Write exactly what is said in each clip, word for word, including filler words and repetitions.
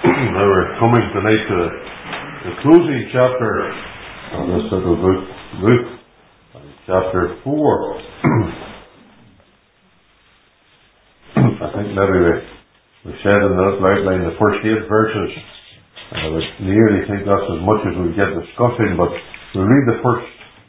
Now we're coming tonight to the, the closing chapter of this little book, Ruth, chapter four. I think maybe we, we said in the little outline the first eight verses. I would nearly think that's as much as we get discussing, but we'll read the first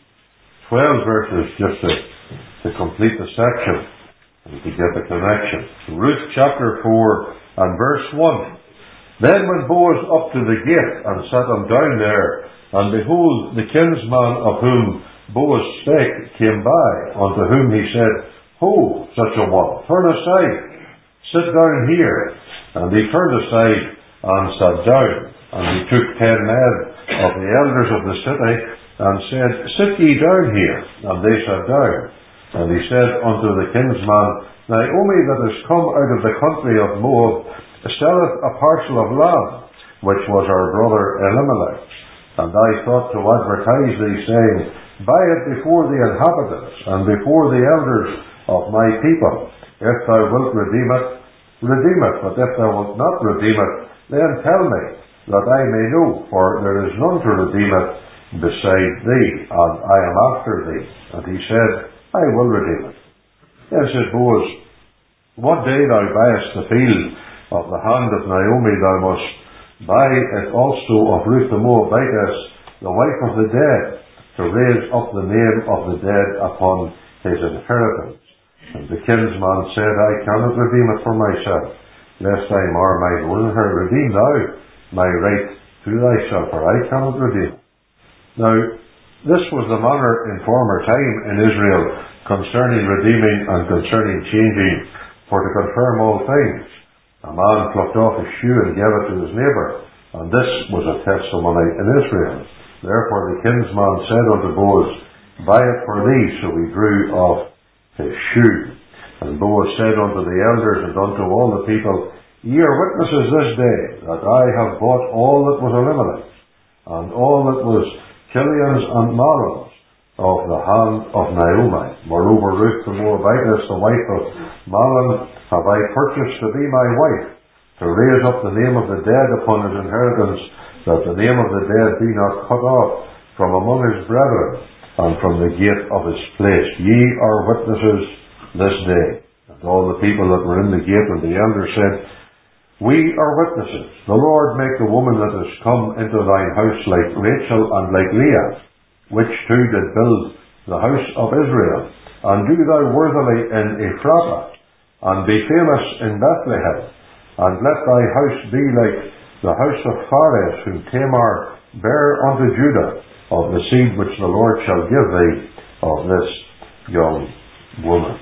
twelve verses just to, to complete the section and to get the connection. Ruth chapter four and verse one. Then went Boaz up to the gate and sat him down there, and behold, the kinsman of whom Boaz spake came by, unto whom he said, Ho, such a one, turn aside, sit down here. And he turned aside and sat down. And he took ten men of the elders of the city, and said, Sit ye down here. And they sat down. And he said unto the kinsman, Naomi that is come out of the country of Moab selleth a parcel of land, which was our brother Elimelech. And I thought to advertise thee, saying, Buy it before the inhabitants, and before the elders of my people. If thou wilt redeem it, redeem it. But if thou wilt not redeem it, then tell me, that I may know, for there is none to redeem it beside thee, and I am after thee. And he said, I will redeem it. Then said Boaz, What day thou buyest the field of the hand of Naomi, thou must buy it also of Ruth the Moabitess, the wife of the dead, to raise up the name of the dead upon his inheritance. And the kinsman said, I cannot redeem it for myself, lest I mar mine own her. Redeem thou my right to thyself, for I cannot redeem it. Now, this was the manner in former time in Israel concerning redeeming and concerning changing, for to confirm all things. A man plucked off his shoe and gave it to his neighbour, and this was a testimony in Israel. Therefore the kinsman said unto Boaz, Buy it for thee. So he drew off his shoe. And Boaz said unto the elders and unto all the people, Ye are witnesses this day that I have bought all that was Elimelech's, and all that was Chilion's and Mahlon's, of the hand of Naomi. Moreover, Ruth the Moabitess, the wife of Mahlon, have I purchased to be my wife, to raise up the name of the dead upon his inheritance, that the name of the dead be not cut off from among his brethren, and from the gate of his place. Ye are witnesses this day. And all the people that were in the gate and the elders said, We are witnesses. The Lord make the woman that is come into thine house like Rachel and like Leah, which two did build the house of Israel. And do thou worthily in Ephrathah, and be famous in Bethlehem. And let thy house be like the house of Phares, whom Tamar bare unto Judah, of the seed which the Lord shall give thee of this young woman.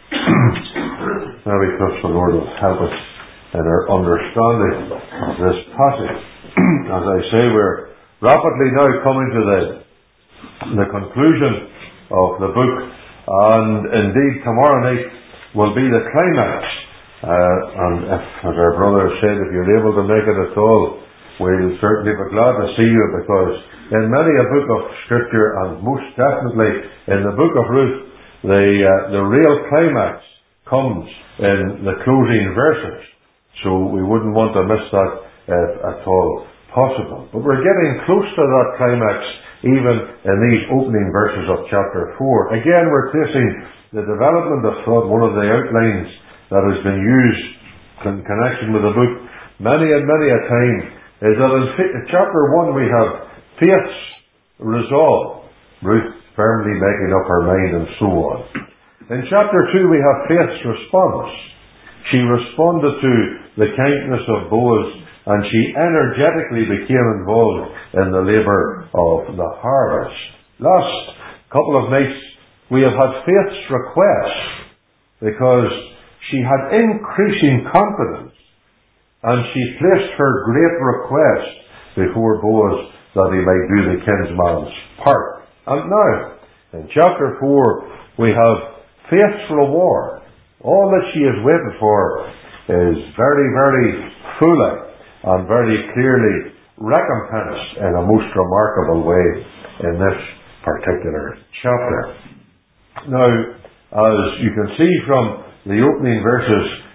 Now we trust the Lord will help us in our understanding of this passage. As I say, we're rapidly now coming to the, the conclusion of the book, and indeed tomorrow night will be the climax. Uh, and if, as our brother said, if you're able to make it at all, we'll certainly be glad to see you, because in many a book of Scripture, and most definitely in the book of Ruth, the, uh, the real climax comes in the closing verses. So we wouldn't want to miss that if at all possible. But we're getting close to that climax even in these opening verses of chapter four. Again, we're tracing the development of thought. One of the outlines that has been used in connection with the book many and many a time is that in chapter one we have faith's resolve, Ruth firmly making up her mind, and so on. In chapter two we have faith's response. She responded to the kindness of Boaz, and she energetically became involved in the labour of the harvest. Last couple of nights we have had faith's request, because she had increasing confidence, and she placed her great request before Boaz that he might do the kinsman's part. And now, in chapter four, we have faith's reward. All that she has waited for is very, very fully and very clearly recompensed in a most remarkable way in this particular chapter. Now, as you can see from the opening verses,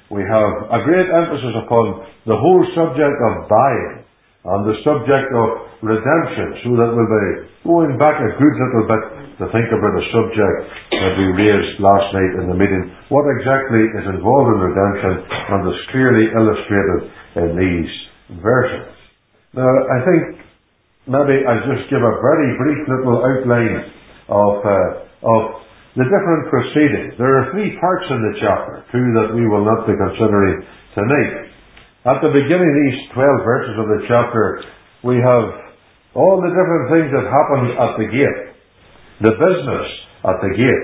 we have a great emphasis upon the whole subject of buying and the subject of redemption, so that we'll be going back a good little bit to think about a subject that we raised last night in the meeting. What exactly is involved in redemption, and is clearly illustrated in these verses. Now, I think maybe I'll just give a very brief little outline of, uh, of the different proceedings. There are three parts in the chapter, two that we will not be considering tonight. At the beginning of these twelve verses of the chapter, we have all the different things that happened at the gate, the business at the gate.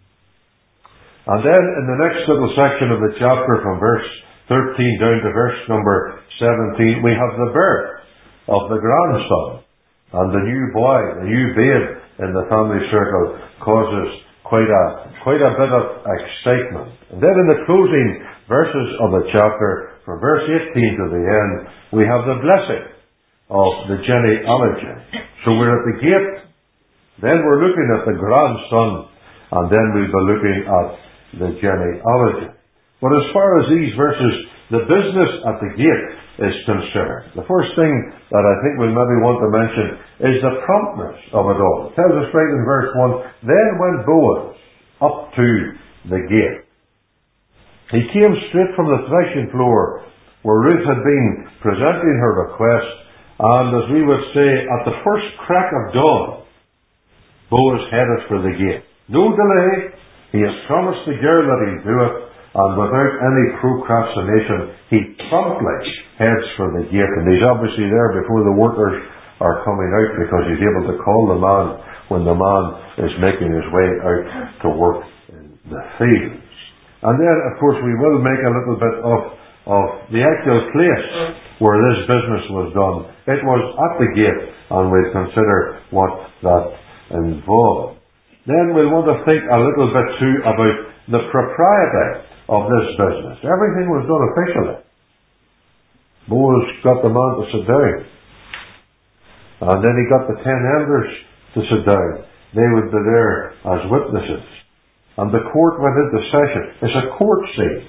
And then in the next little section of the chapter, from verse thirteen down to verse number seventeen, we have the birth of the grandson. And the new boy, the new babe in the family circle causes quite a, quite a bit of excitement. And then in the closing verses of the chapter, from verse eighteen to the end, we have the blessing of the genealogy. So we're at the gate, then we're looking at the grandson, and then we'll be looking at the genealogy. But as far as these verses, the business at the gate is concerned, the first thing that I think we maybe want to mention is the promptness of it all. It tells us right in verse one, then went Boaz up to the gate. He came straight from the threshing floor where Ruth had been presenting her request, and as we would say, at the first crack of dawn, Boaz headed for the gate. No delay. He has promised the girl that he'll do it, and without any procrastination, he promptly heads for the gate. And he's obviously there before the workers are coming out, because he's able to call the man when the man is making his way out to work in the fields. And then, of course, we will make a little bit of, of the actual place where this business was done. It was at the gate, and we'll consider what that involved. Then we'll want to think a little bit too about the propriety of this business. Everything was done officially. Boaz got the man to sit down. And then he got the ten elders to sit down. They would be there as witnesses. And the court went into session. It's a court scene.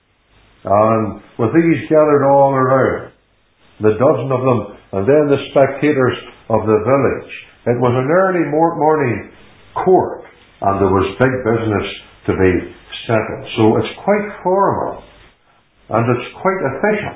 And with these gathered all around, the dozen of them, and then the spectators of the village. It was an early morning court, and there was big business to be settled. So it's quite formal, and it's quite official.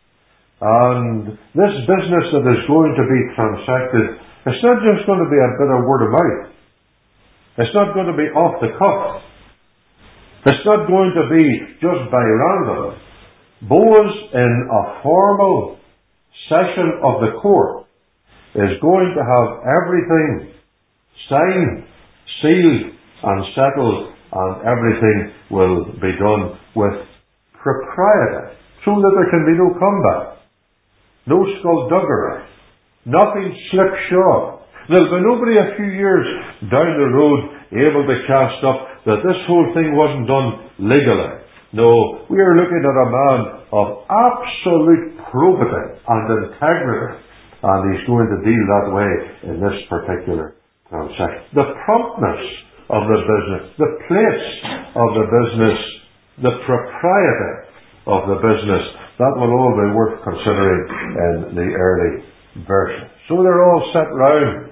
And this business that is going to be transacted, it's not just going to be a bit of word of mouth. It's not going to be off the cuff. It's not going to be just by random. Boaz, in a formal session of the court, is going to have everything signed, sealed, and settled, and everything will be done with propriety, so that there can be no comeback, no skullduggery, nothing slipshod. There'll be nobody a few years down the road able to cast up that this whole thing wasn't done legally. No, we are looking at a man of absolute probity and integrity, and he's going to deal that way in this particular transaction. The promptness of the business, the place of the business, the propriety of the business, that will all be worth considering in the early version. So they're all set round.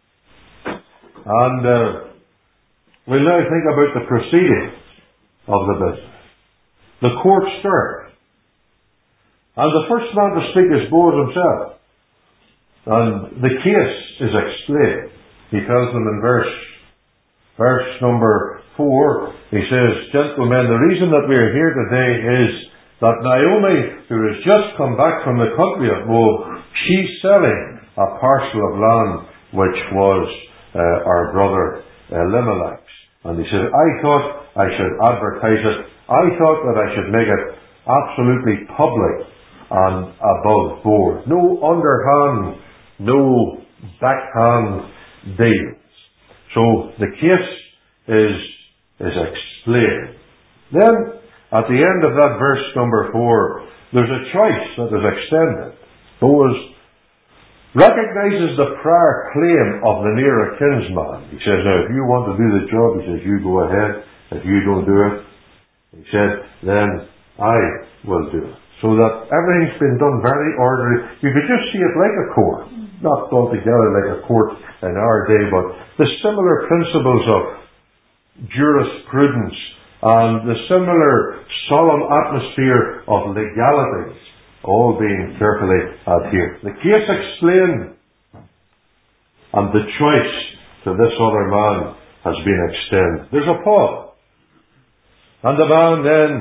And uh, we'll now think about the proceedings of the business. The court stirred. And the first man to speak is Boaz himself. And the case is explained. He tells them in verse, verse number four, he says, "Gentlemen, the reason that we are here today is that Naomi, who has just come back from the country of Moab, she's selling a parcel of land which was uh, our brother Elimelech's." And he said, "I thought I should advertise it. I thought that I should make it absolutely public and above board. No underhand, no backhand deals." So the case is, is explained. Then, at the end of that verse number four, there's a choice that is extended. Boaz recognizes the prior claim of the nearer kinsman. He says, "Now, if you want to do the job," he says, "you go ahead. If you don't do it," he said, "then I will do it. So that everything's been done very orderly. You could just see it like a court. Not done together like a court in our day, but the similar principles of jurisprudence and the similar solemn atmosphere of legality all being carefully adhered. The case explained, and the choice to this other man has been extended. There's a pause. And the man then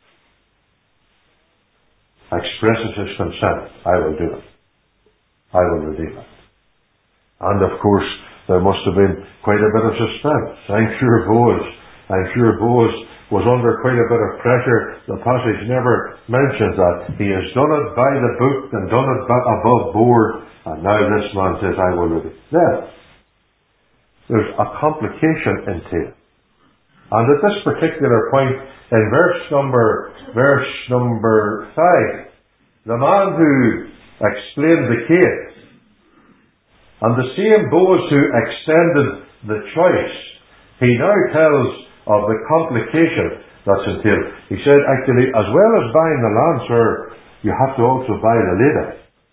expresses his consent. I will do it. I will redeem it. And of course, there must have been quite a bit of suspense. I'm sure Boaz, I'm sure Boaz was under quite a bit of pressure. The passage never mentions that. He has done it by the book and done it above board, and now this man says, I will redeem it. Then, there's a complication into it. And at this particular point, in verse number, verse number five, the man who explained the case, and the same Boaz who extended the choice, he now tells of the complication that's entailed. He said, actually, as well as buying the land, sir, you have to also buy the lady.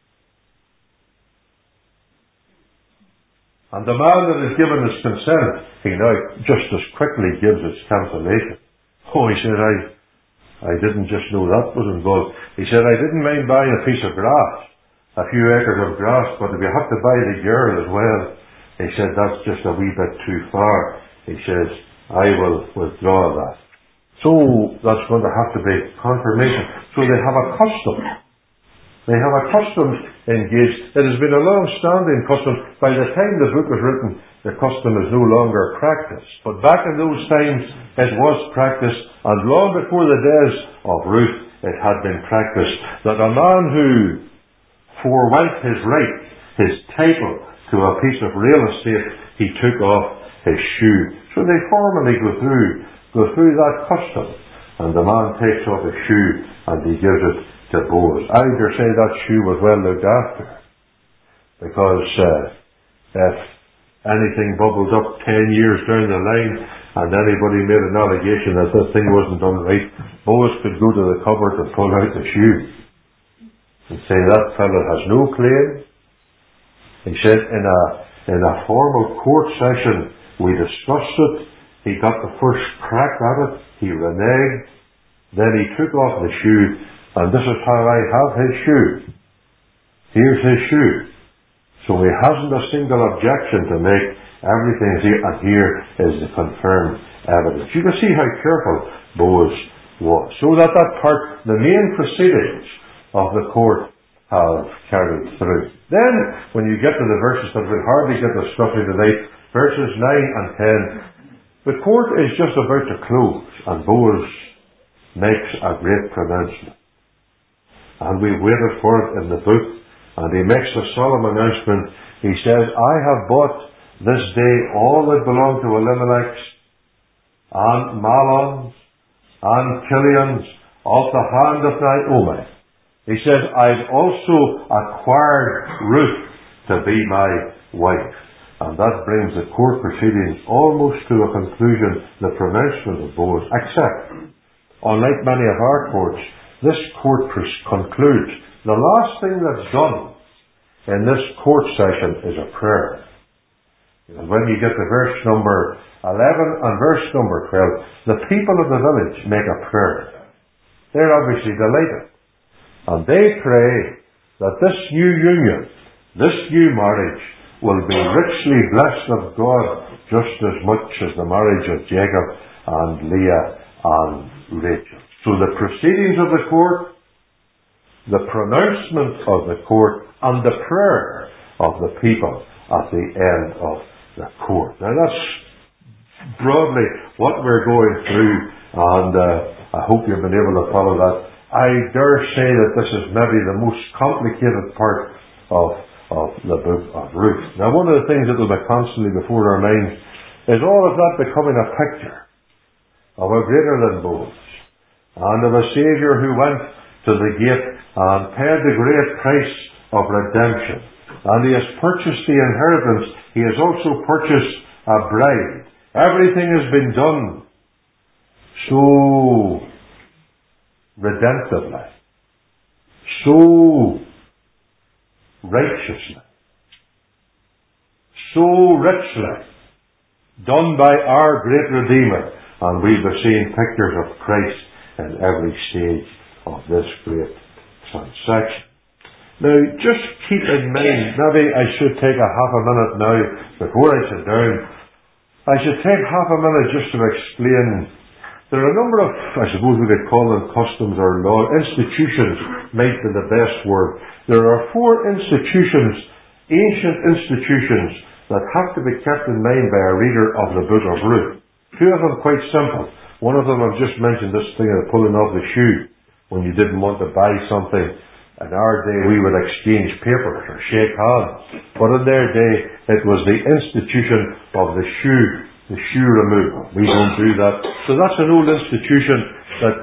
And the man that has given his consent, he now just as quickly gives his cancellation. Oh, he said, I I didn't just know that was involved. He said, I didn't mind buying a piece of grass, a few acres of grass, but if you have to buy the girl as well, he said, that's just a wee bit too far. He says, I will withdraw that. So, that's going to have to be confirmation. So they have a custom. They have a custom engaged. It has been a long-standing custom. By the time the book was written, the custom is no longer practiced. But back in those times, it was practiced, and long before the days of Ruth, it had been practiced, that a man who forwent his right, his title to a piece of real estate, he took off his shoe. So they formally go through, go through that custom, and the man takes off his shoe, and he gives it to Boaz. I dare say that shoe was well looked after, because uh, if anything bubbled up ten years down the line and anybody made an allegation that this thing wasn't done right, Boaz could go to the cupboard and pull out the shoe and say, that fellow has no claim. He said, in a in a formal court session we discussed it. He got the first crack at it. He reneged. Then he took off the shoe, and this is how I have his shoe. Here's his shoe. So he hasn't a single objection to make. Everything is here, and here is the confirmed evidence. You can see how careful Boaz was. So that that part, the main proceedings of the court have carried through. Then, when you get to the verses that we'll hardly get to study today, verses nine and ten, the court is just about to close, and Boaz makes a great pronouncement. And we waited for it in the book, and he makes a solemn announcement. He says, I have bought this day all that belonged to Elimelech's, and Mahlon's, and Chilion's, of the hand of Naomi. He says, I've also acquired Ruth to be my wife. And that brings the court proceedings almost to a conclusion, the pronouncement of Boaz. Except, unlike many of our courts, this court concludes. The last thing that's done in this court session is a prayer. And when you get to verse number eleven and verse number twelve, the people of the village make a prayer. They're obviously delighted. And they pray that this new union, this new marriage, will be richly blessed of God just as much as the marriage of Jacob and Leah and Rachel. So the proceedings of the court, the pronouncement of the court, and the prayer of the people at the end of the court. Now that's broadly what we're going through, and uh, I hope you've been able to follow that. I dare say that this is maybe the most complicated part of, of the book of Ruth. Now, one of the things that will be constantly before our minds is all of that becoming a picture of a greater than Boaz, and of a Saviour who went to the gate and paid the great price of redemption. And he has purchased the inheritance. He has also purchased a bride. Everything has been done so redemptively, so righteously, so richly, done by our great Redeemer. And we'll be seeing pictures of Christ in every stage of this great transaction. Now, just keep in mind, maybe I should take a half a minute now, before I sit down, I should take half a minute just to explain. There are a number of, I suppose we could call them customs or law, institutions might be the best word. There are four institutions, ancient institutions, that have to be kept in mind by a reader of the book of Ruth. Two of them quite simple. One of them I've just mentioned, this thing of pulling off the shoe when you didn't want to buy something. In our day we would exchange papers or shake hands. But in their day it was the institution of the shoe, the shoe removal. We don't do that. So that's an old institution that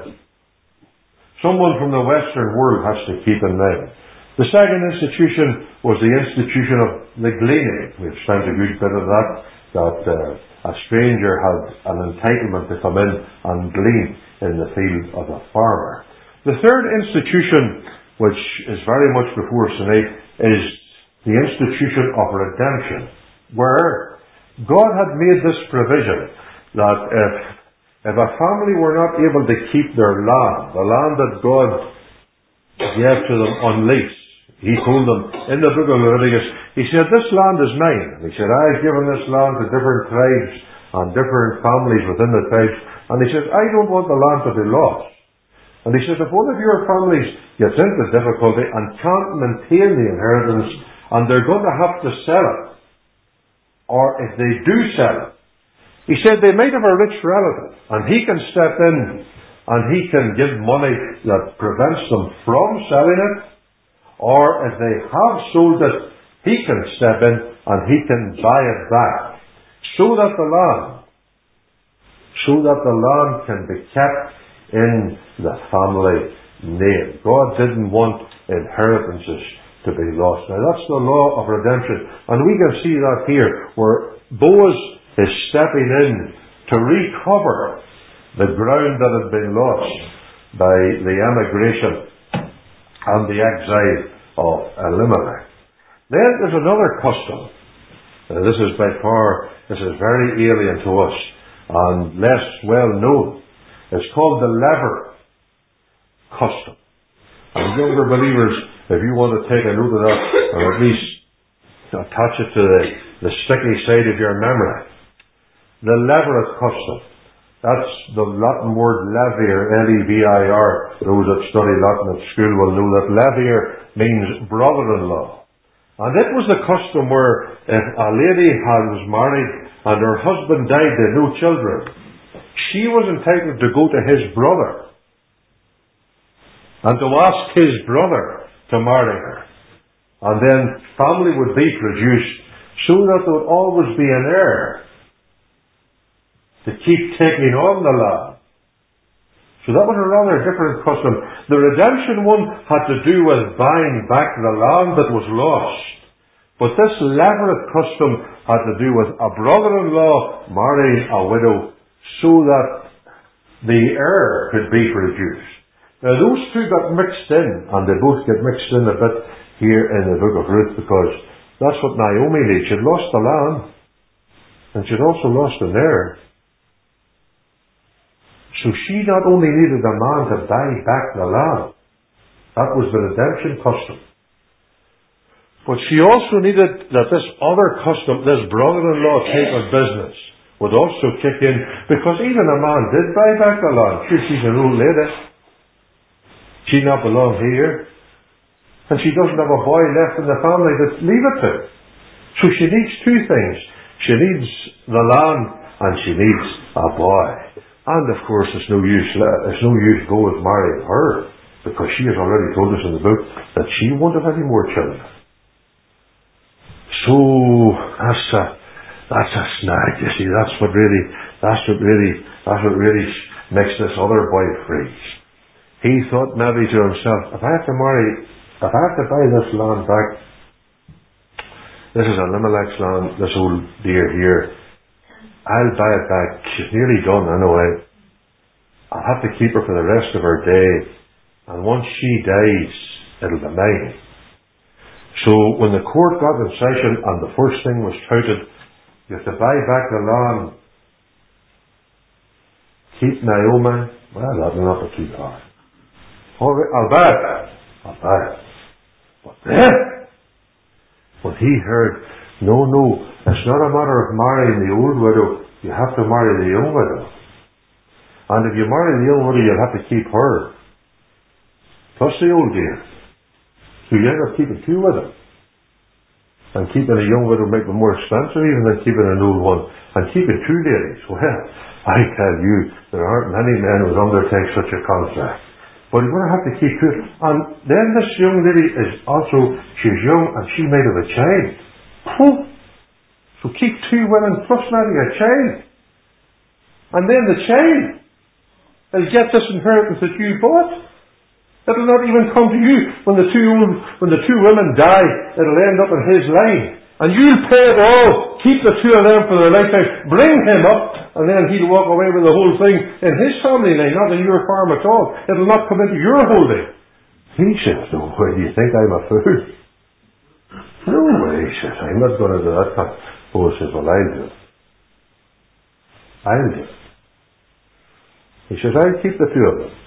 someone from the Western world has to keep in mind. The second institution was the institution of the gleaning. We've spent a good bit of that, that uh, a stranger had an entitlement to come in and glean in the field of a farmer. The third institution, which is very much before us tonight, is the institution of redemption, where God had made this provision that if, if a family were not able to keep their land, the land that God gave to them on lease, He told them in the book of Leviticus, He said, this land is mine. And He said, I've given this land to different tribes and different families within the tribes. And He said, I don't want the land to be lost. And He said, if one of your families gets into difficulty and can't maintain the inheritance, and they're going to have to sell it, or if they do sell it, He said they might have a rich relative, and he can step in and he can give money that prevents them from selling it, or if they have sold it, he can step in and he can buy it back, so that the land, so that the land can be kept in the family name. God didn't want inheritances to be lost. Now that's the law of redemption. And we can see that here, where Boaz is stepping in to recover the ground that had been lost by the emigration and the exile of Elimelech. Then there's another custom. Now this is by far, this is very alien to us and less well known. It's called the lever custom. And younger believers, if you want to take a note of that, or at least attach it to the, the sticky side of your memory. The levirate custom. That's the Latin word levier, L E V I R. Those that study Latin at school will know that levier means brother-in-law. And it was the custom where if a lady had, was married and her husband died, they had no children, she was entitled to go to his brother and to ask his brother to marry her. And then family would be produced so that there would always be an heir to keep taking on the land. So that was a rather different custom. The redemption one had to do with buying back the land that was lost. But this levirate custom had to do with a brother-in-law marrying a widow so that the heir could be produced. Now those two got mixed in, and they both get mixed in a bit here in the book of Ruth, because that's what Naomi did. She'd lost the land, and she'd also lost an heir. So she not only needed a man to buy back the land, that was the redemption custom, but she also needed that this other custom, this brother-in-law type of business, would also kick in, because even a man did buy back the land. Sure, she's an old lady. She not belong here. And she doesn't have a boy left in the family to leave it to. So she needs two things. She needs the land and she needs a boy. And of course it's no use, it's no use Boaz marrying her, because she has already told us in the book that she won't have any more children. So that's a, that's a snag, you see. That's what really, that's what really, that's what really makes this other boy freeze. He thought maybe to himself, if I have to marry, if I have to buy this land back, this is Elimelech's land, this old dear here, I'll buy it back. She's nearly done anyway. I'll have to keep her for the rest of her day. And once she dies, it'll be mine. So when the court got in session and the first thing was touted, you have to buy back the land. Keep Naomi. Well, that'll not be too hard. All right, I'll buy it. I'll buy it. But then, when he heard, no, no, it's not a matter of marrying the old widow. You have to marry the young widow. And if you marry the young widow, you'll have to keep her. Plus the old dear. So you end up keeping two widows. And keeping a young widow might be more expensive even than keeping an old one. And keeping two ladies. Well, I tell you, there aren't many men who would undertake such a contract. But you're going to have to keep two. And then this young lady is also, she's young and she might have a child. Oh. So keep two women plus marry a child. And then the child will get this inheritance that you bought. It'll not even come to you. When the two when the two women die, it'll end up in his line. And you'll pay it all. Keep the two of them for their lifetime. Bring him up, and then he'll walk away with the whole thing in his family line, not in your farm at all. It'll not come into your holding. He says, no way, do you think I'm a fool? No way, he says, I'm not going to do that. Oh, he says, well, I'll do it. I'll do it. He says, I'll keep the two of them.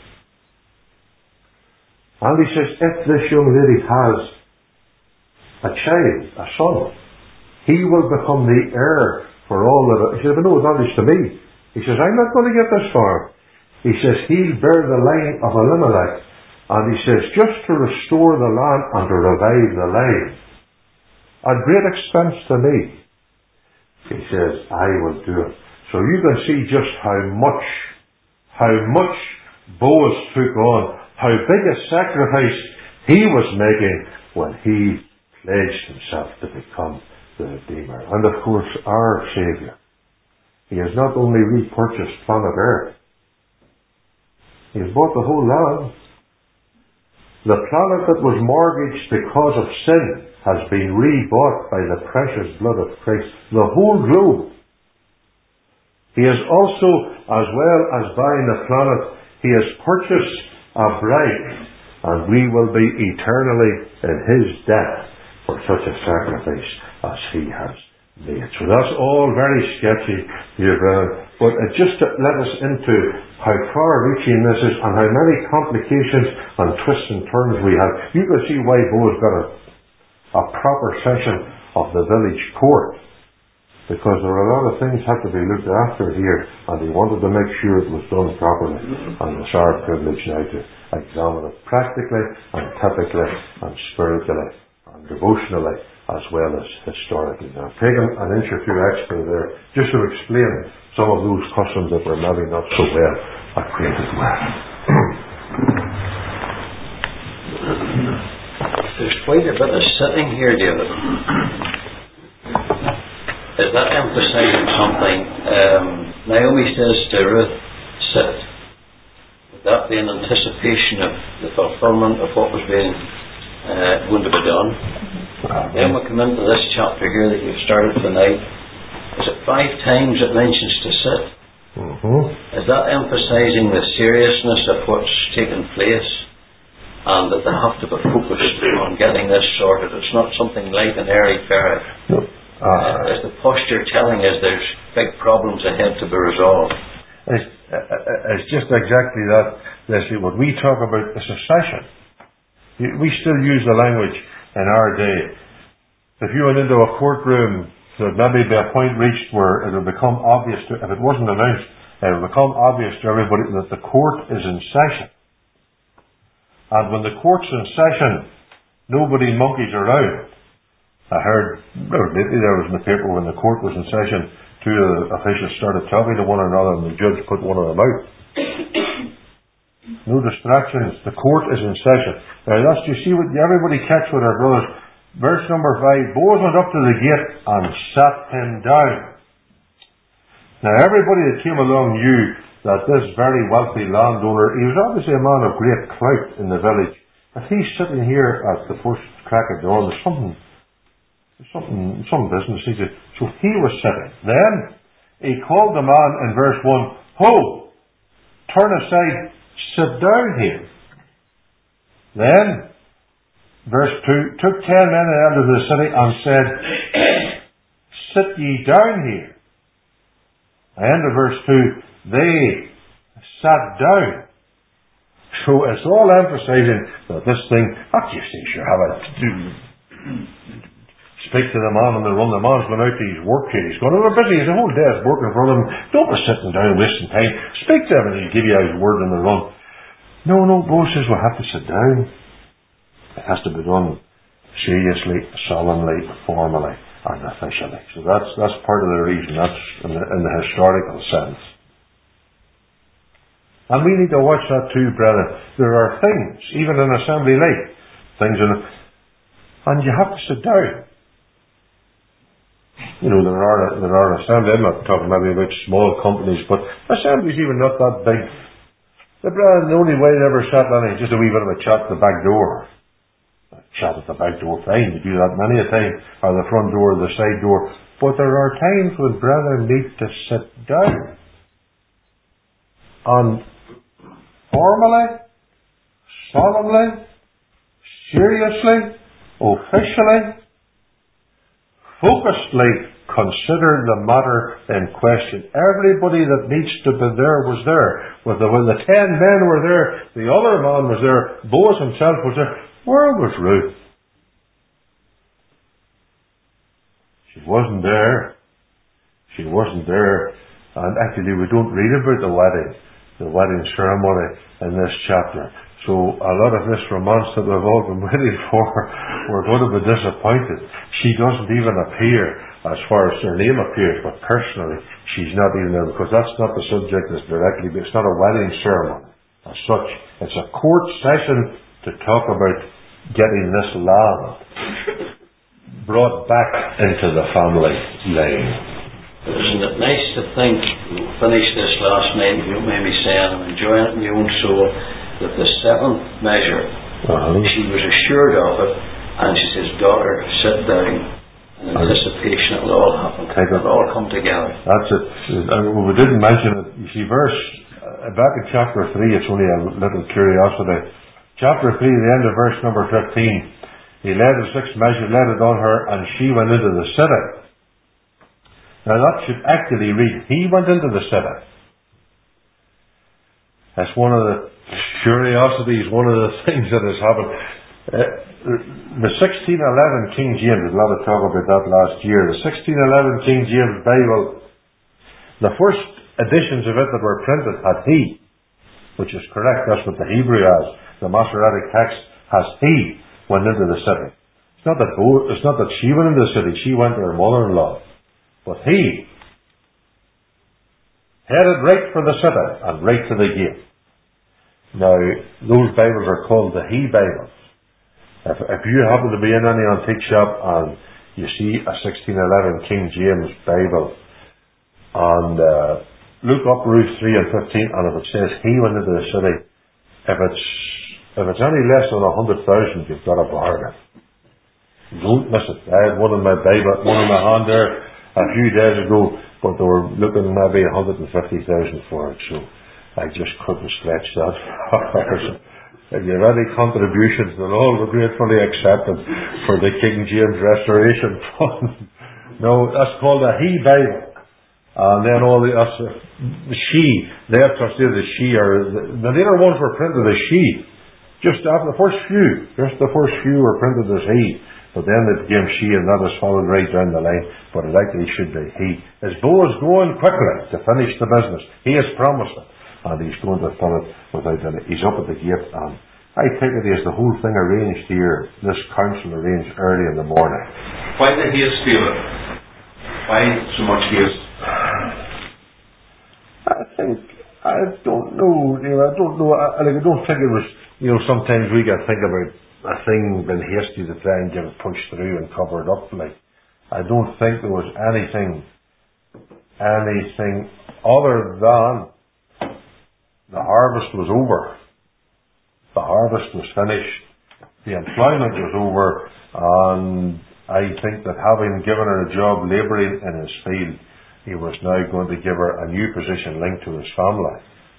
And he says, if this young lady has a child, a son, he will become the heir for all of it. He says, but no advantage to me. He says, I'm not going to get this far. He says, he'll bear the line of Elimelech. And he says, just to restore the land and to revive the line. At great expense to me. He says, I will do it. So you can see just how much, how much Boaz took on, how big a sacrifice he was making when he pledged himself to become the Redeemer. And of course, our Saviour. He has not only repurchased planet Earth, he has bought the whole land. The planet that was mortgaged because of sin has been rebought by the precious blood of Christ. The whole globe. He has also, as well as buying the planet, he has purchased a bride, and we will be eternally in his debt for such a sacrifice as he has made. So that's all very sketchy, dear brethren, but it just let us into how far-reaching this is and how many complications and twists and turns we have. You can see why Boaz got a, a proper session of the village court, because there are a lot of things had to be looked after here, and he wanted to make sure it was done properly. And it's our privilege now to examine it practically and typically and spiritually and devotionally as well as historically. Now, I've taken an inch or two extra there just to explain some of those customs that were maybe not so well acquainted with. There's quite a bit of sitting here, David. Is that emphasizing something? Um, Naomi says to Ruth, sit. Would that be an anticipation of the fulfillment of what was being uh, going to be done? Mm-hmm. Then we come into this chapter here that you've started tonight. Is it five times it mentions to sit? Mm-hmm. Is that emphasizing the seriousness of what's taken place and that they have to be focused on getting this sorted? It's not something light and airy-fairy. Nope. Uh, Is the posture telling us there's big problems ahead to be resolved? It's, uh, it's just exactly that, Leslie. What we talk about is a session. We still use the language in our day. If you went into a courtroom, there'd maybe be a point reached where it would become obvious, to, if it wasn't announced, it would become obvious to everybody that the court is in session. And when the court's in session, nobody monkeys around. I heard, lately there was in the paper when the court was in session, two of the officials started talking to one another and the judge put one of them out. No distractions. The court is in session. Now that's, you see what everybody catch with our brothers. Verse number five, Boaz went up to the gate and sat him down. Now everybody that came along knew that this very wealthy landowner, he was obviously a man of great clout in the village. If he's sitting here at the first crack of dawn, there's something Something, some business. He said, so he was sitting. Then he called the man in verse one, Ho, turn aside, sit down here. Then, verse two, took ten men out of the city and said, sit ye down here. And of verse two, they sat down. So it's all emphasizing that this thing, not you see, sure, have it. Speak to the man on the run. The man's going out to his work here. He's going over busy. He's a whole day's working for him. Don't be sitting down wasting time. Speak to him and he'll give you his word on the run. No, no, Bo says we'll have to sit down. It has to be done seriously, solemnly, formally, and officially. So that's that's part of the reason. That's in the, in the historical sense. And we need to watch that too, brethren. There are things, even in assembly life, things in it, and you have to sit down. You know, there are there are assemblies. I'm not talking maybe about small companies, but assemblies even not that big. The brethren, the only way they ever sat down is just a wee bit of a chat at the back door. A chat at the back door, fine, you do that many a time, or the front door, or the side door. But there are times when brethren need to sit down. And formally, solemnly, seriously, officially, focusedly consider the matter in question. Everybody that needs to be there was there. When the, when the ten men were there, the other man was there, Boaz himself was there. Where was Ruth? She wasn't there. She wasn't there. And actually we don't read about the wedding, the wedding ceremony in this chapter. So a lot of this romance that we've all been waiting for, we're going to be disappointed. She doesn't even appear as far as her name appears, but personally she's not even there, because that's not the subject that's directly, it's not a wedding ceremony as such. It's a court session to talk about getting this land brought back into the family line. Isn't it nice to think, we finished this last night, you made me saying, I'm enjoying it in my own soul, that the seventh measure, uh-huh. she was assured of it, and she says, daughter, sit down, in anticipation it will all happen. It will all come together. That's it. We didn't mention it. You see, verse, uh, back in chapter three, it's only a little curiosity. Chapter three, the end of verse number fifteen, he laid the sixth measure, laid it on her, and she went into the city. Now that should actually read, he went into the city. That's one of the curiosities, one of the things that has happened. Uh, the sixteen eleven King James, there's a lot of talk about that last year. The sixteen eleven King James Bible, the first editions of it that were printed had he, which is correct. That's what the Hebrew has. The Masoretic text has he went into the city. It's not that Bo, it's not that she went into the city. She went to her mother-in-law, but he headed right for the city and right to the gate. Now, those Bibles are called the He Bibles. If, if you happen to be in any antique shop and you see a sixteen eleven King James Bible, and uh, look up Ruth three and fifteen, and if it says he went into the city, if it's if it's any less than a hundred thousand, you've got a bargain. Don't miss it. I had one in my Bible, one in my hand there a few days ago, but they were looking maybe a hundred and fifty thousand for it, so I just couldn't stretch that far. So if you have any contributions, they're all gratefully accepted for the King James Restoration Fund. No, that's called a He Bible. And then all the, uh, the she, they have translated as she, or the, the later ones were printed as she. Just after the first few, just the first few were printed as he. But then it became she, and that has followed right down the line. But it actually should be he. As Boaz going quickly to finish the business, he has promised it. And he's going to fill it without any. He's up at the gate, and I think it is the whole thing arranged here, this council arranged early in the morning. Why the haste, David? Why so much haste? I think, I don't know, you know, I don't know, I, like, I don't think it was, you know, sometimes we can think about a thing being hasty to try and get it pushed through and covered up, like, I don't think there was anything, anything other than the harvest was over. The harvest was finished. The employment was over. And I think that having given her a job labouring in his field, he was now going to give her a new position linked to his family.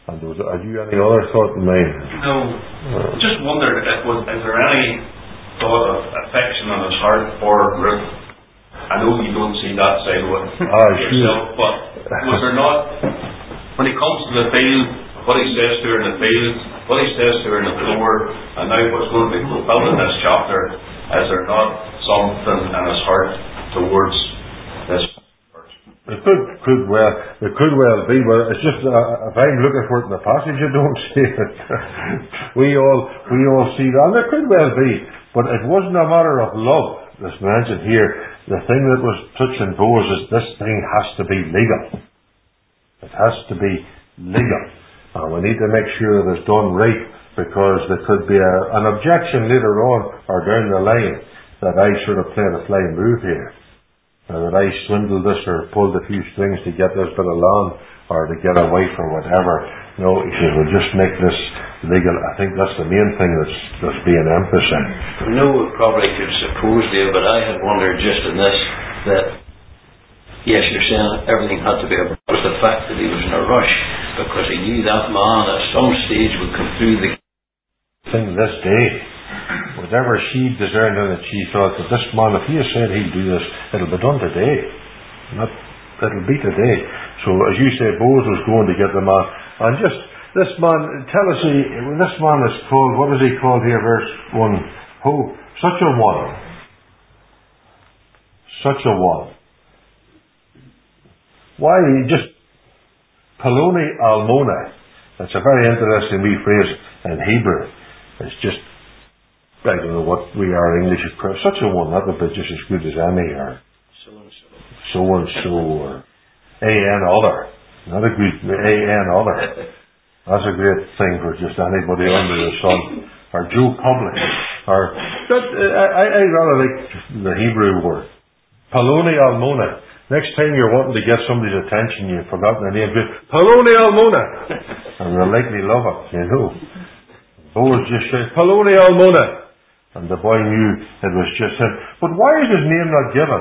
And was, have you any other thought in mind? No. Uh, just wondered, if was, is there any thought of affection on his heart for Ruth? I know you don't see that side of it ah, yourself, but was there not, when he comes to the field, what he says to her in the field, what he says to her in the floor, and now what's going to be fulfilled in this chapter, is there not something in his heart towards this person? It could, could well, it could well be, but it's just, uh, if I'm looking for it in the passage, I don't see it. we all, we all see that, and it could well be, but it wasn't a matter of love. That's mentioned here. The thing that was touching Boaz is this thing has to be legal. It has to be legal. And we need to make sure that it's done right, because there could be a, an objection later on or down the line that I sort of played a flying move here. Or that I swindled this or pulled a few strings to get this bit of land or to get a wife or whatever. No, he says, we'll just make this legal. I think that's the main thing that's, that's being emphasized. We know we probably could suppose there, but I had wondered just in this that, yes, you're saying everything had to be about the fact that he was in a rush, because he knew that man at some stage would come through the thing this day. Whatever she discerned in it, she thought that this man, if he has said he'll do this, it'll be done today. Not, it'll be today. So, as you say, Boaz was going to get the man. And just, this man, tell us, he, this man is called, what is he called here, verse one? Who? Such a one. Such a one. Why? Just, Paloni Almona. That's a very interesting wee phrase in Hebrew. It's just, I don't know what we are English. Such a one, that would be just as good as any, or so and so, so and so, or a n other. Not a good a n other. That's a great thing for just anybody under the sun, or Jew public, or but uh, I, I rather like the Hebrew word, Paloni Almona. Next time you're wanting to get somebody's attention, you've forgotten the name. Paloni Almona, and they'll likely love it, you know. Boaz just said, Paloni Almona. And the boy knew it was just him. But why is his name not given?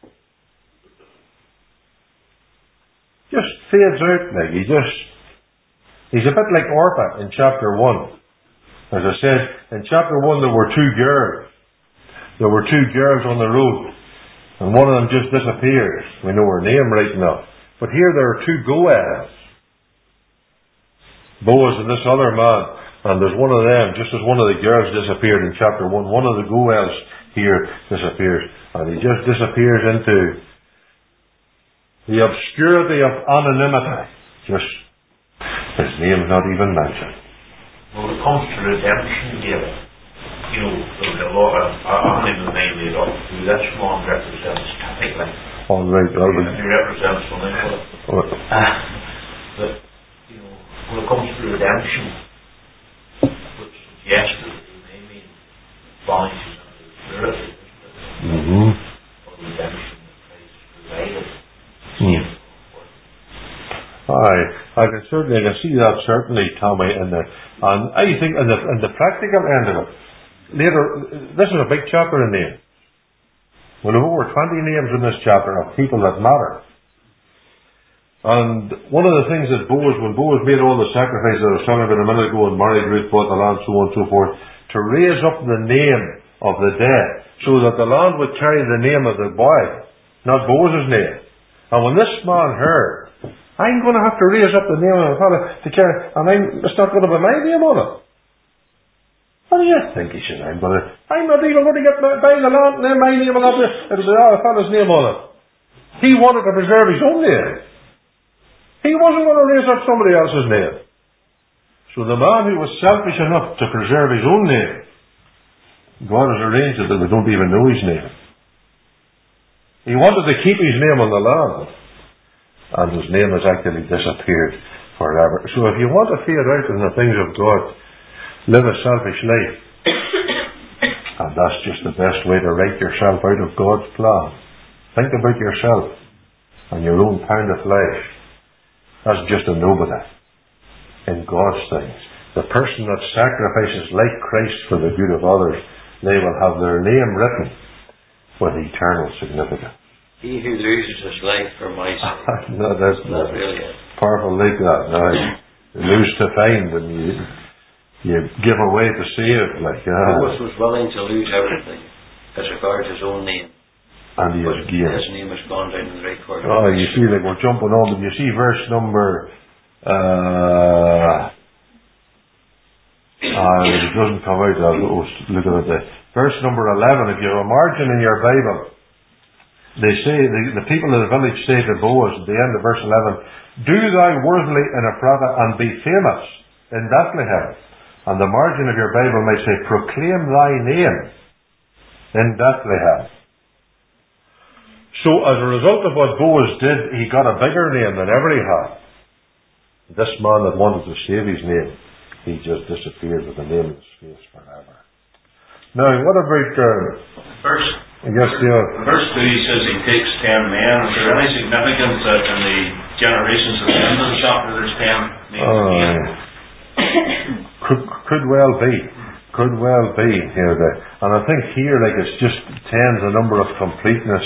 Just fades out, like he just... He's a bit like Orpah in chapter one. As I said, in chapter one there were two girls. There were two girls on the road. And one of them just disappears. We know her name right enough. But here there are two Goels. Boaz and this other man. And there's one of them, just as one of the girls disappeared in chapter one, one of the Goels here disappears. And he just disappears into the obscurity of anonymity. Just, his name's not even mentioned. When it comes to redemption here, you know, there's a lot of, I don't even mind it up, this one represents typically. All right, all right. He represents something. What? Uh, but, you know, when it comes to redemption, yes, they mean bondage under the Spirit, mm-hmm. or redemption that Christ provided. Mm. Aye, I can certainly I can see that certainly, Tommy, in the and I think in the in the practical end of it. Later, this is a big chapter in names. We'll have over twenty names in this chapter of people that matter. And one of the things that Boaz, when Boaz made all the sacrifices I was talking about a minute ago, and married Ruth, bought the land, so on and so forth, to raise up the name of the dead, so that the land would carry the name of the boy, not Boaz's name. And when this man heard, I'm going to have to raise up the name of my father to carry, and I'm, it's not going to be my name on it. What do you think? He says, I'm going to, I'm not even going to get my, buy the land, and then my name will have it, it'll be our father's name on it. He wanted to preserve his own name. He wasn't going to raise up somebody else's name. So the man who was selfish enough to preserve his own name, God has arranged it that we don't even know his name. He wanted to keep his name on the land, and his name has actually disappeared forever. So if you want to fade out in the things of God, live a selfish life. And that's just the best way to write yourself out of God's plan. Think about yourself and your own pound of flesh. That's just a nobody in God's things. The person that sacrifices like Christ for the good of others, they will have their name written with eternal significance. He who loses his life for my sake. No, that's not really it. Powerful like that. No, You lose to find, and you you give away to save. Like uh, Boaz was willing to lose everything as regards his own name. And he has gained. His name has gone down in the record. Oh, you see, like we're jumping on, but you see verse number. Uh, uh, it doesn't come out. I'll look at it. Verse number eleven. If you have a margin in your Bible, they say the, the people of the village say to Boaz at the end of verse eleven, "Do thou worthily in Ephrathah and be famous in Bethlehem." And the margin of your Bible may say, "Proclaim thy name in Bethlehem." So as a result of what Boaz did, he got a bigger name than ever he had. This man that wanted to save his name, he just disappeared with the name in his face forever. Now, what about uh, Verse, I guess the uh, verse two, he says he takes ten men. Is there any significance that in the generations at the end of the chapter there's ten names uh, again? could, could well be. Could well be here. The, and I think here, like, it's just ten's a number of completeness.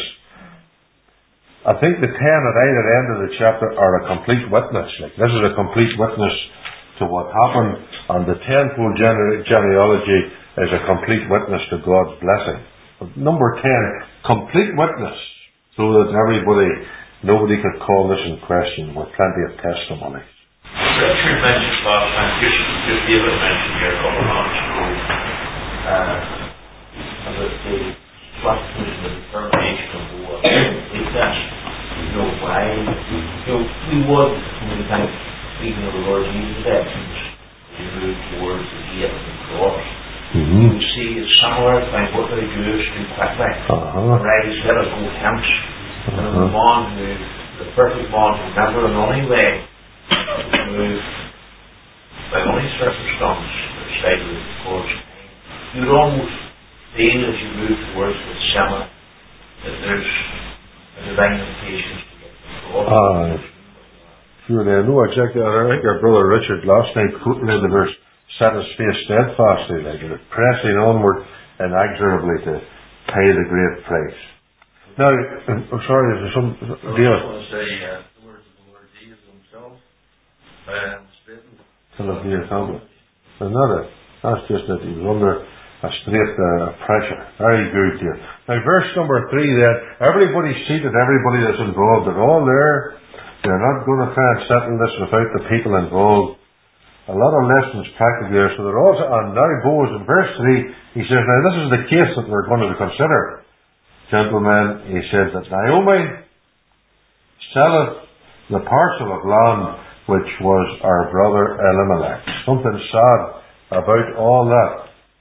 I think the ten at either end of the chapter are a complete witness. Like, this is a complete witness to what happened, and the tenfold gene- genealogy is a complete witness to God's blessing. But number ten, complete witness, so that everybody, nobody could call this in question, with plenty of testimonies. Richard mentioned last time, just, just David mentioned here a couple of months ago, uh, about the what was the determination of war. Is that, you know, why, you know, we would, when we think, speaking of the Lord Jesus' actions, we move towards the gate of the cross. Mm-hmm. You would see it's similar, like what they do is do quickly. Uh-huh. Right, let us go hence. Uh-huh. And the man who, the perfect man who never in any way move by any circumstance outside of the course. You'd almost feel as you move towards the summer that there's a divine invitation to get the cross. Uh, sure, I know exactly. I think our brother Richard last night read the verse, "Set his face steadfastly, like it, pressing onward inexorably to pay the great price." Now, I'm sorry, is there some deal? I just want to say uh, the words of the Lord Jesus himself. Um, spitting. Till it be accomplished. Another. That's just that he was under a straight uh, pressure. Very good dear. Now, verse number three then, everybody's seated, everybody that's involved, they're all there. They're not going to try and settle this without the people involved. A lot of lessons practically there. So they're also, and now Boaz in verse three, he says, now this is the case that we're going to consider. Gentlemen, he says that Naomi selleth the parcel of land which was our brother Elimelech. Something sad about all that.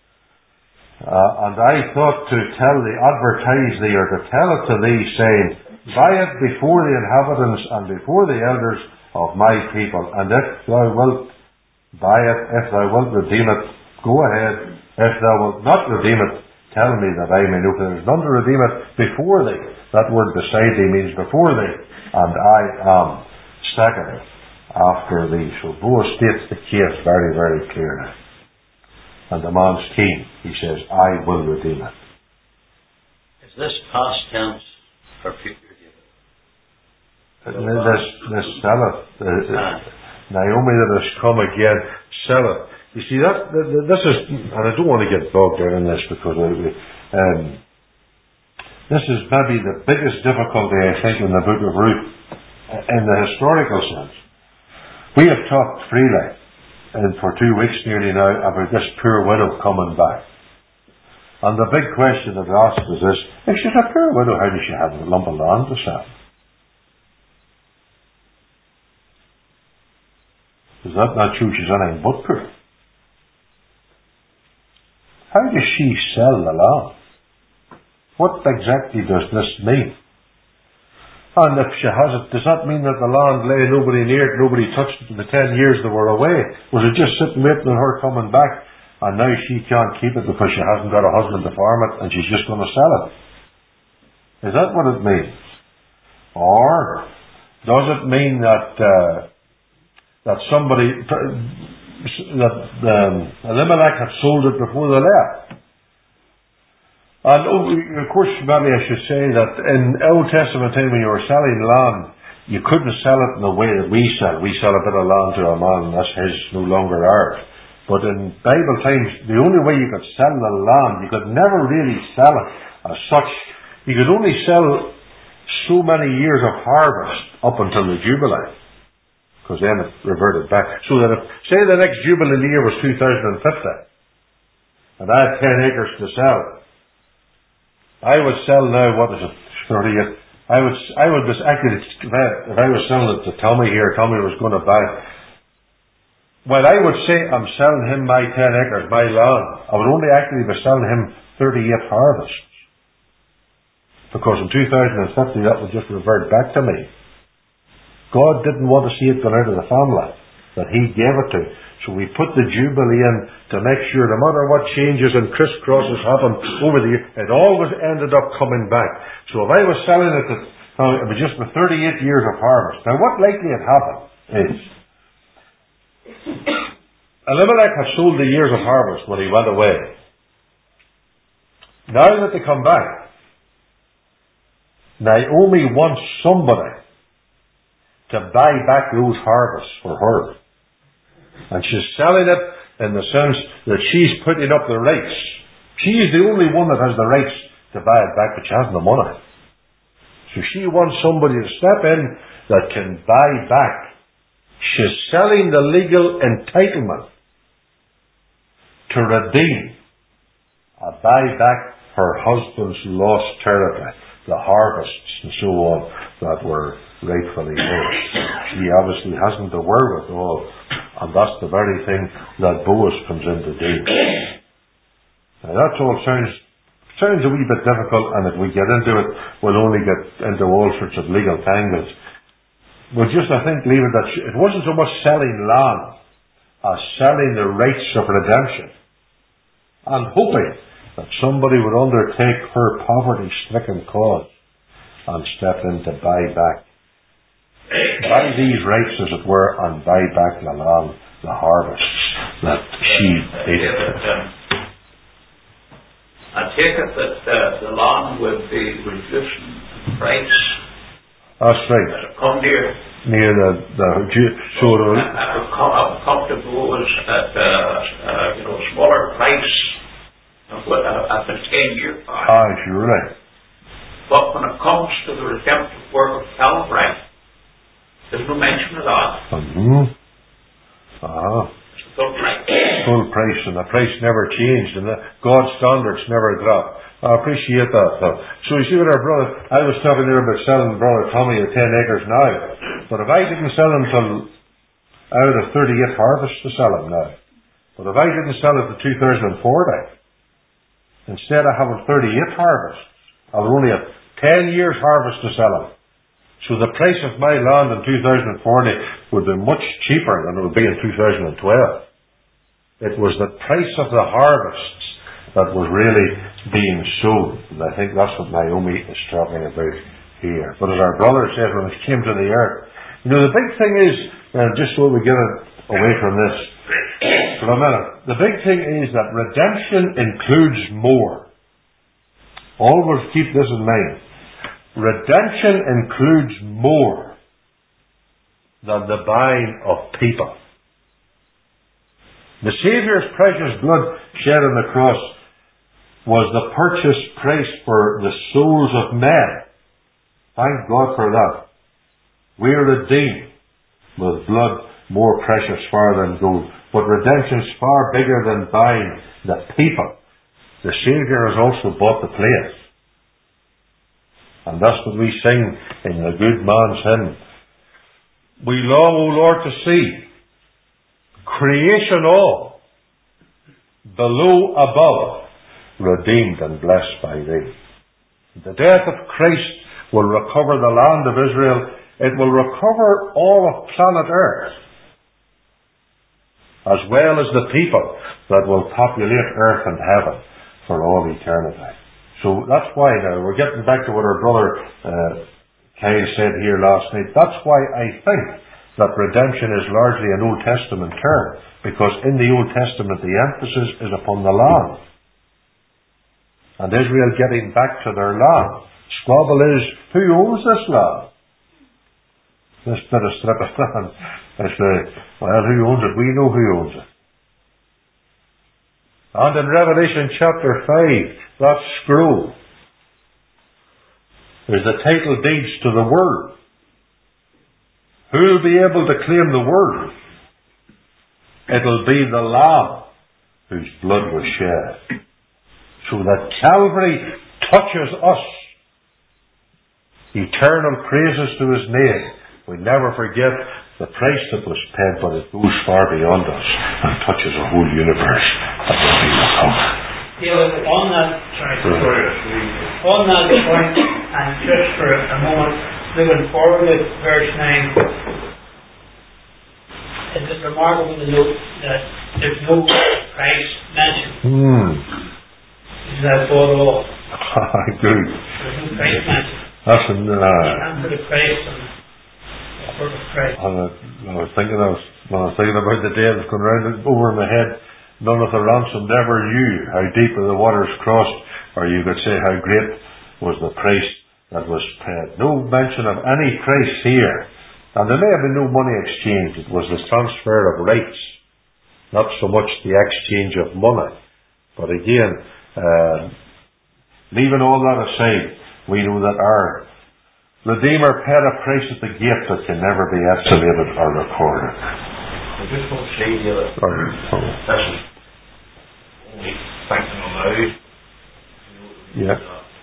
Uh, and I thought to tell thee, advertise thee, or to tell it to thee, saying, buy it before the inhabitants and before the elders of my people. And if thou wilt buy it, if thou wilt redeem it, go ahead. If thou wilt not redeem it, tell me that I may know. For there is none to redeem it before thee. That word beside thee means before thee. And I am second after thee. So Boaz states the case very, very clearly. And the man's keen. He says, I will redeem it. Is this past tense or future David? This, this selleth, uh, uh, Naomi that has come again, selleth. You see, that, this is, and I don't want to get bogged down in this because um, this is maybe the biggest difficulty, I think, in the book of Ruth, in the historical sense. We have talked freely, and for two weeks nearly now, about this poor widow coming back. And the big question that asks is this, if she's a poor widow, how does she have a lump of land to sell? Is that not true? She's anything but poor. How does she sell the land? What exactly does this mean? And if she has it, does that mean that the land lay nobody near it, nobody touched it for the ten years they were away? Was it just sitting waiting on her coming back, and now she can't keep it because she hasn't got a husband to farm it, and she's just going to sell it? Is that what it means? Or does it mean that uh, that somebody, that um, Elimelech had sold it before they left? And oh, of course, maybe I should say that in Old Testament time when you were selling land, you couldn't sell it in the way that we sell. We sell a bit of land to a man and that's his, no longer ours. But in Bible times, the only way you could sell the land, you could never really sell it as such. You could only sell so many years of harvest up until the Jubilee, because then it reverted back. So that if, say the next Jubilee year was two thousand fifty, and I had ten acres to sell, I would sell now, what is it, thirty-eight? I would, I would just actually, if I, if I was selling it to Tommy here, Tommy was going to buy, well, I would say I'm selling him my ten acres, my land. I would only actually be selling him thirty-eight harvests. Because in two thousand fifty that would just revert back to me. God didn't want to see it going out of the family that He gave it to. So we put the Jubilee in to make sure no matter what changes and crisscrosses happen over the year, it always ended up coming back. So if I was selling it, at, uh, it was just the thirty-eight years of harvest. Now what likely had happened is Elimelech had sold the years of harvest when he went away. Now that they come back, Naomi wants somebody to buy back those harvests for her. And she's selling it in the sense that she's putting up the rights. She's the only one that has the rights to buy it back, but she hasn't the money. So she wants somebody to step in that can buy back. She's selling the legal entitlement to redeem or buy back her husband's lost territory, the harvests and so on that were rightfully hers. She obviously hasn't the wherewithal, and that's the very thing that Boaz comes in to do. Now that all sounds sounds a wee bit difficult, and if we get into it, we'll only get into all sorts of legal tangles. But just, I think, leave it that she, it wasn't so much selling land as selling the rights of redemption, and hoping that somebody would undertake her poverty-stricken cause and step in to buy back. Buy these rights, as it were, and buy back the land, the harvests that she hated. I take it that uh, the land would be reducing in price. That's right. It'll come near. Near the, the so it'll, it'll come, it'll come to Boaz at uh, uh, you know, smaller price at the ten-year price. Ah, surely. But when it comes to the redemptive work of Calvary, there's no mention of that. Mm-hmm. Ah. It's full price. Full price, and the price never changed, and the God's standards never dropped. I appreciate that, though. So you see what our brother, I was talking there about selling brother Tommy at ten acres now, but if I didn't sell him till I would have thirty-eight harvests to sell him now. But if I didn't sell it to two thousand forty, instead of having thirty-eight harvests, I would only have ten years harvest to sell him. So the price of my land in two thousand forty would be much cheaper than it would be in two thousand twelve. It was the price of the harvests that was really being sold. And I think that's what Naomi is talking about here. But as our brother said when it came to the earth, you know, the big thing is, uh, just so we get it away from this for a minute, the big thing is that redemption includes more. Always keep this in mind. Redemption includes more than the buying of people. The Saviour's precious blood shed on the cross was the purchase price for the souls of men. Thank God for that. We're redeemed with blood more precious far than gold. But redemption is far bigger than buying the people. The Saviour has also bought the place. And that's what we sing in the good man's hymn. We long, O Lord, to see creation all, below, above, redeemed and blessed by Thee. The death of Christ will recover the land of Israel. It will recover all of planet Earth, as well as the people that will populate Earth and heaven for all eternity. So that's why now, we're getting back to what our brother uh, Kyle said here last night. That's why I think that redemption is largely an Old Testament term, because in the Old Testament the emphasis is upon the land. And Israel getting back to their land. Squabble is, who owns this land? This bit of strip of land. I say, well, who owns it? We know who owns it. And in Revelation chapter five, that scroll, there's the title deeds to the Word. Who will be able to claim the Word? It'll be the Lamb whose blood was shed. So that Calvary touches us. Eternal praises to His name. We never forget the price that was paid, but it goes far beyond us and touches a whole universe. That will be the power. Yeah, on that, sorry, on that point, and just for a moment, looking forward to verse nine, it is remarkable to note that there's no price mentioned. Hmm. Is that bought all? I do. There's no price mentioned. That's an, uh, and for the price and for the price. I was thinking, I was, when I was thinking about the day that's going round over my head, none of the ransomed ever knew how deep the waters crossed, or you could say how great was the price that was paid. No mention of any price here. And there may have been no money exchange. It was the transfer of rights, not so much the exchange of money. But again, uh, leaving all that aside, we know that our Redeemer paid a price at the gate that can never be estimated or recorded. I just want to say here that Or, or, this is only thinking aloud. yeah.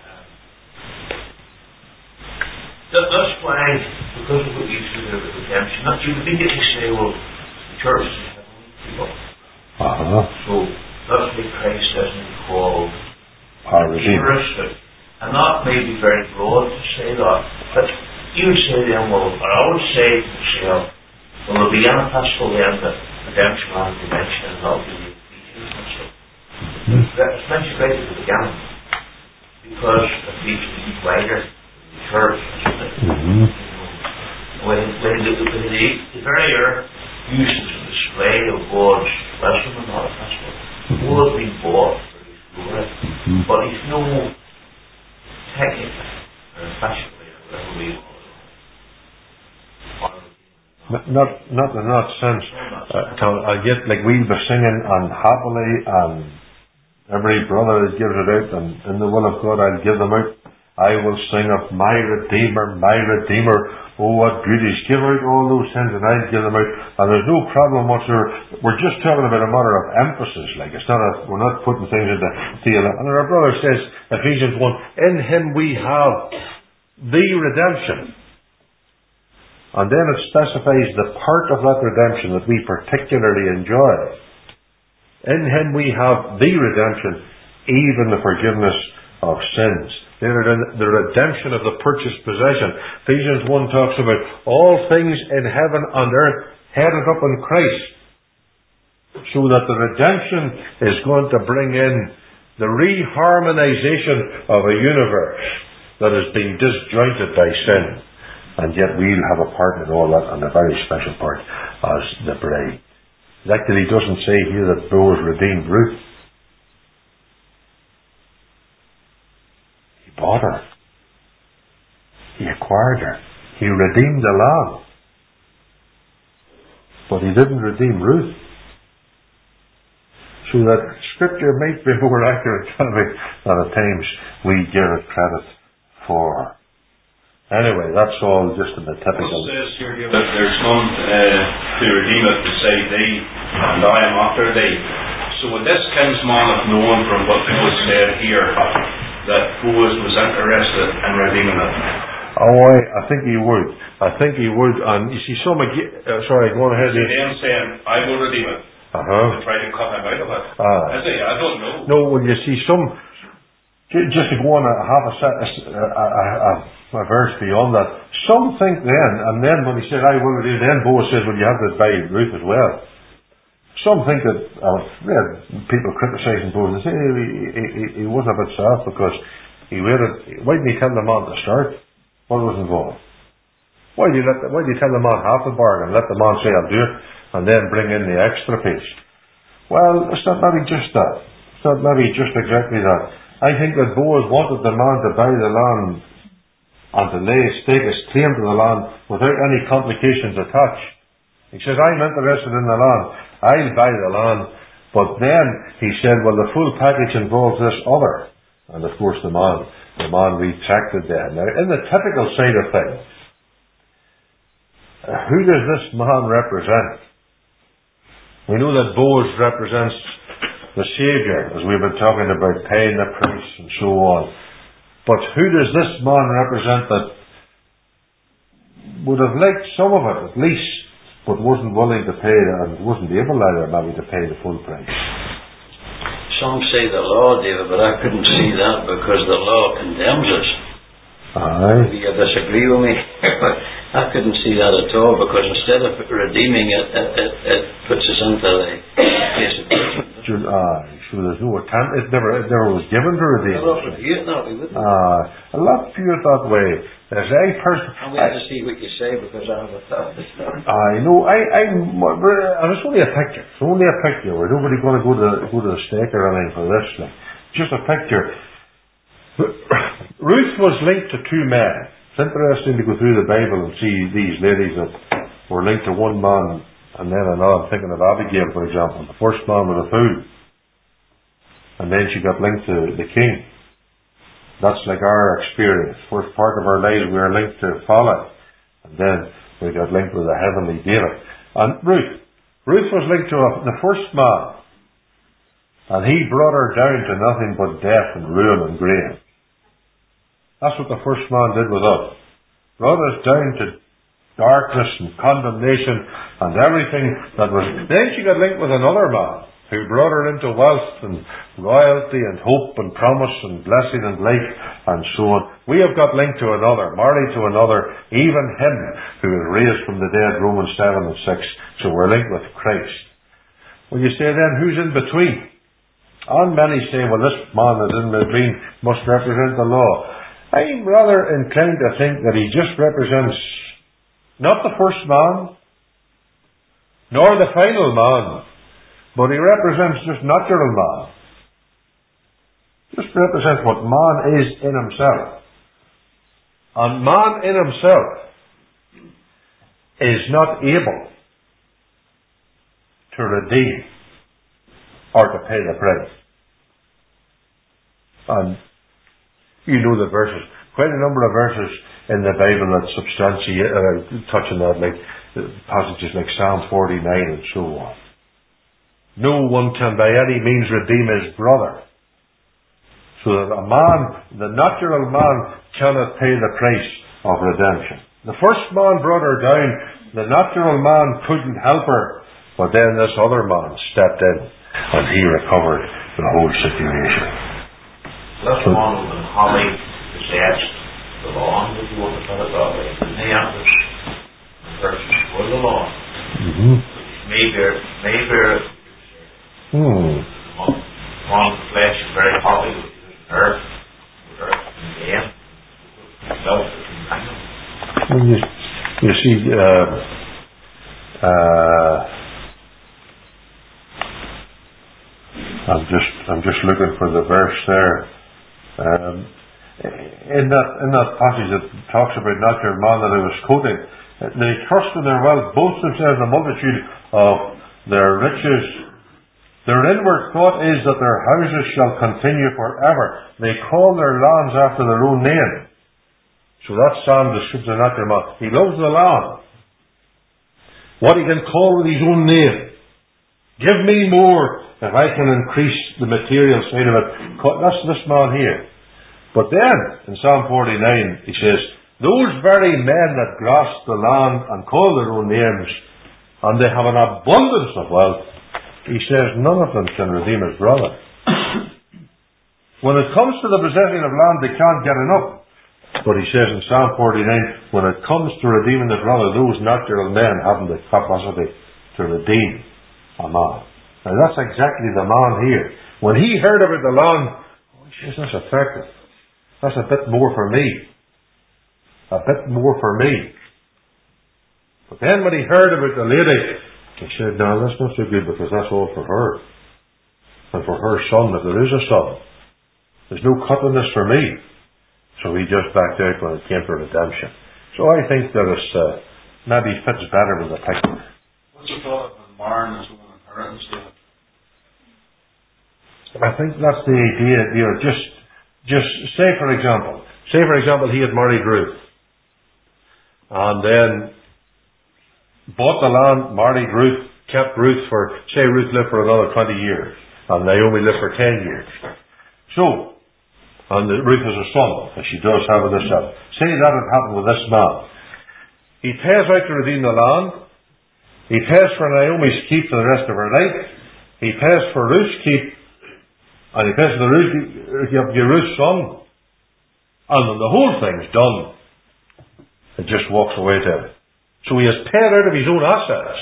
That, that's why, because of what you said about redemption, that you immediately say, well, the church is heavenly people. Uh-huh. So that's why Christ isn't called Our Redeemer. heuristic. And that may be very broad to say that, but you would say then, well, or I would say to myself, well, there'll be an epistle then that redemption and redemption and that'll be the Ephesians and stuff. Mm-hmm. It's mentioned right at the beginning, because Ephesians is wider than the church, isn't it? Mm-hmm. When, when, the, when the, the very earth uses a display of God's wisdom in that epistle, Mm-hmm. all has been bought for His glory, Mm-hmm. but He's no technically or fashionably or whatever we want to. Not, not, not in that sense. Uh, I get, like, we'll be singing and happily, and every brother that gives it out, and in the will of God I'll give them out. I will sing of my Redeemer, my Redeemer. Oh, what beauties. Give out all those hymns and I'll give them out. And there's no problem whatsoever. We're just talking about a matter of emphasis. Like, it's not a, we're not putting things into theology. And our brother says, Ephesians one, in Him we have the redemption. And then it specifies the part of that redemption that we particularly enjoy. In Him we have the redemption, even the forgiveness of sins. The redemption of the purchased possession. Ephesians one talks about all things in heaven and earth headed up in Christ. So that the redemption is going to bring in the reharmonization of a universe that has been disjointed by sin. And yet we'll have a part in all that, and a very special part as the bride. It actually doesn't say here that Boaz redeemed Ruth. He bought her. He acquired her. He redeemed the lamb. But he didn't redeem Ruth. So that Scripture might be more accurate than at times we give it credit for. Anyway, that's all just in the typical. It says here that there's none uh, to redeem it to say thee, and I am after thee. So would this kinsman have known from what Boaz said here that Boaz was interested in redeeming it? Oh, I, I think he would. I think he would. And you see, some again. Uh, sorry, go on ahead. Is he then saying, I will redeem it? Uh huh. To try to cut him out of it? Ah. Is he? I don't know. No, well, you see, some. Just to go on a half a, set, a, a, a, a verse beyond that, some think then, and then when he said, I will redeem, then Boaz says, well, you have to buy Ruth as well. Some think that, uh, yeah, people criticising Boaz, they say he, he, he, he was a bit soft because he waited. Why didn't he tell the man to start? What was involved? Why did you let the, why did you tell the man half the bargain, let the man say, I'll do it, and then bring in the extra piece? Well, it's not maybe just that. It's not maybe just exactly that. I think that Boaz wanted the man to buy the land and to lay stake his claim to the land without any complications attached. He says, I'm interested in the land. I'll buy the land. But then he said, well, the full package involves this other. And of course the man, the man retracted that. Now, in the typical side of things, uh, who does this man represent? We know that Boaz represents the Saviour, as we've been talking about, paying the price and so on. But who does this man represent that would have liked some of it, at least, but wasn't willing to pay, and wasn't able either maybe to pay the full price? Some say the law, David, but I couldn't see that because the law condemns us. Aye. Maybe you disagree with me, but I couldn't see that at all, because instead of redeeming it, it, it, it puts us into the place of judgment. Aye, so there's no attempt. It never, it never was given to redeem. A lot of you that way, wouldn't it? Aye, a lot view it that way. There's a person. I'm going to see what you say, because I have a thought this time. I know. I, I, I was only a picture. It's only a picture. We're nobody going to go to go to the stake or anything for this. Like, just a picture. Ruth was linked to two men. It's interesting to go through the Bible and see these ladies that were linked to one man and then another. I'm thinking of Abigail, for example. The first man was a fool, and then she got linked to the king. That's like our experience. First part of our lives we are linked to folly, and then we got linked with the heavenly David. And Ruth, Ruth was linked to a, the first man, and he brought her down to nothing but death and ruin and grave. That's what the first man did with us. Brought us down to darkness and condemnation and everything that was. Then she got linked with another man who brought her into wealth and royalty and hope and promise and blessing and life and so on. We have got linked to another, married to another, even him who was raised from the dead, Romans seven and six. So we're linked with Christ. Well, you say then, who's in between? And many say, well, this man that is in between must represent the law. I'm rather inclined to think that he just represents not the first man, nor the final man, but he represents just natural man. Just represents what man is in himself. And man in himself is not able to redeem or to pay the price. And you know the verses, quite a number of verses in the Bible that substantiate, uh, touch on that, like uh, passages like Psalm forty-nine and so on. No one can by any means redeem his brother. So that a man, the natural man, cannot pay the price of redemption. The first man brought her down, the natural man couldn't help her, but then this other man stepped in and he recovered the whole situation. That's the one when Holly possessed the law, if you want to put it that way. And they have this person for the law. Mm-hmm. Maybe, maybe, hmm. one, one flesh is very Holly, which is earth, earth and game, selfish and random. Well, you, you see, uh, uh, I'm just, I'm just looking for the verse there. Um, in that in that passage that talks about natural man that I was quoting, they trust in their wealth, boast themselves in the multitude of their riches. Their inward thought is that their houses shall continue forever. They call their lands after their own name. So that psalm describes the natural man. He loves the land. What he can call with his own name. Give me more if I can increase the material side of it. That's this man here. But then, in Psalm forty-nine, he says, those very men that grasp the land and call their own names, and they have an abundance of wealth, he says, none of them can redeem his brother. When it comes to the possession of land, they can't get enough. But he says in Psalm forty-nine, when it comes to redeeming the brother, those natural men haven't the capacity to redeem a man. Now that's exactly the man here. When he heard about the land, oh, he says, that's effective. That's a bit more for me. A bit more for me. But then when he heard about the lady, he said, no, that's not so good, because that's all for her. And for her son, if there is a son. There's no cut in this for me. So he just backed out when it came to redemption. So I think that it uh, maybe fits better with the picture. What's the thought of marring his own inheritance? I think that's the idea. You know, just, just say for example, say for example, he had married Ruth, and then bought the land, married Ruth, kept Ruth for, say Ruth lived for another twenty years, and Naomi lived for ten years. So, and Ruth has a son, and she does have it herself. Say that had happened with this man. He pays out to redeem the land. He pays for Naomi's keep for the rest of her life. He pays for Ruth's keep, and he pays for the Ruth, Ruth's son. And when the whole thing's done, it just walks away to it. So he has paid out of his own assets.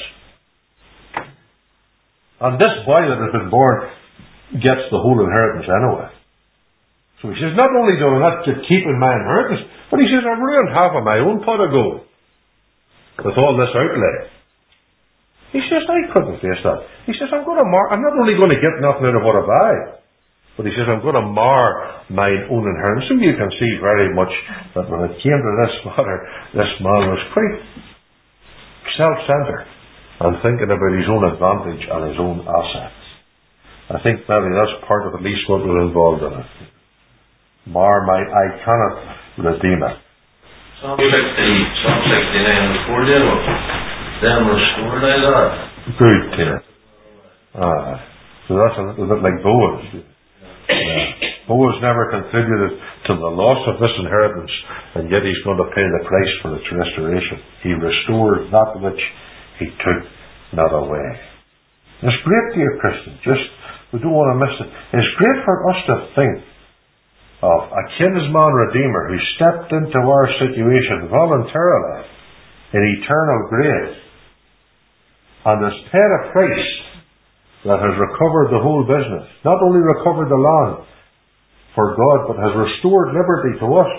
And this boy that has been born gets the whole inheritance anyway. So he says, not only do I not get keeping my inheritance, but he says, I've ruined half of my own pot of gold with all this outlay. He says, I couldn't face that. He says, I'm going to mar, I'm not only going to get nothing out of what I buy, but he says, I'm going to mar my own inheritance. So you can see very much that when it came to this matter, this man was quite self-centered and thinking about his own advantage and his own assets. I think maybe that's part of at least what was involved in it. Mar my, I cannot redeem it. Psalm sixty, Psalm sixty-nine and four did it. Then restored I that. Good, Tina. Ah, so that's a little bit like Boaz. Yeah. Boaz never contributed to the loss of this inheritance, and yet he's going to pay the price for its restoration. He restored that which he took not away. It's great, dear Christian, just, we don't want to miss it. It's great for us to think of a kinsman redeemer who stepped into our situation voluntarily in eternal grace and has paid a price that has recovered the whole business. Not only recovered the land for God, but has restored liberty to us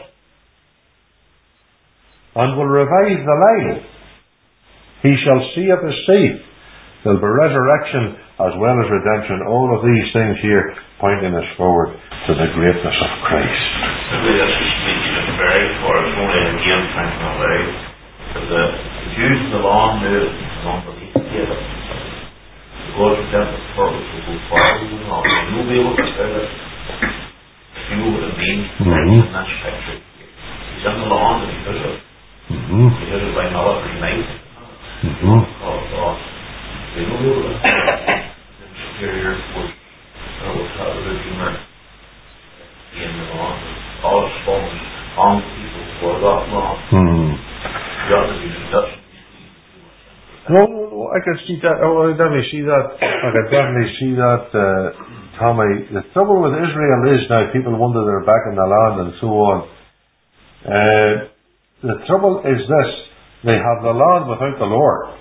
and will revive the line. He shall see of his seed. There'll be resurrection as well as redemption. All of these things here pointing us forward to the greatness of Christ. Maybe this is speaking of very for us only again thinking of life. Because the Jews in the long knew and unbelief gave it. God's redemptive purpose will go farther than long. And you'll be able to say that if you know what it means in this picture. He's in the lawn and he does it. Mm-hmm. He does it by military might. Mm-hmm. Oh God. They know what it is. Superior force. Or what's that the Redeemer in the lawn. All the spawns on people for that lawn. Mm-hmm. You ought to be deduction. No, no, no, I can see that. Oh, I definitely see that. I can definitely see that, uh, Tommy. The trouble with Israel is now people wonder they're back in the land and so on. Uh, the trouble is this: they have the land without the Lord,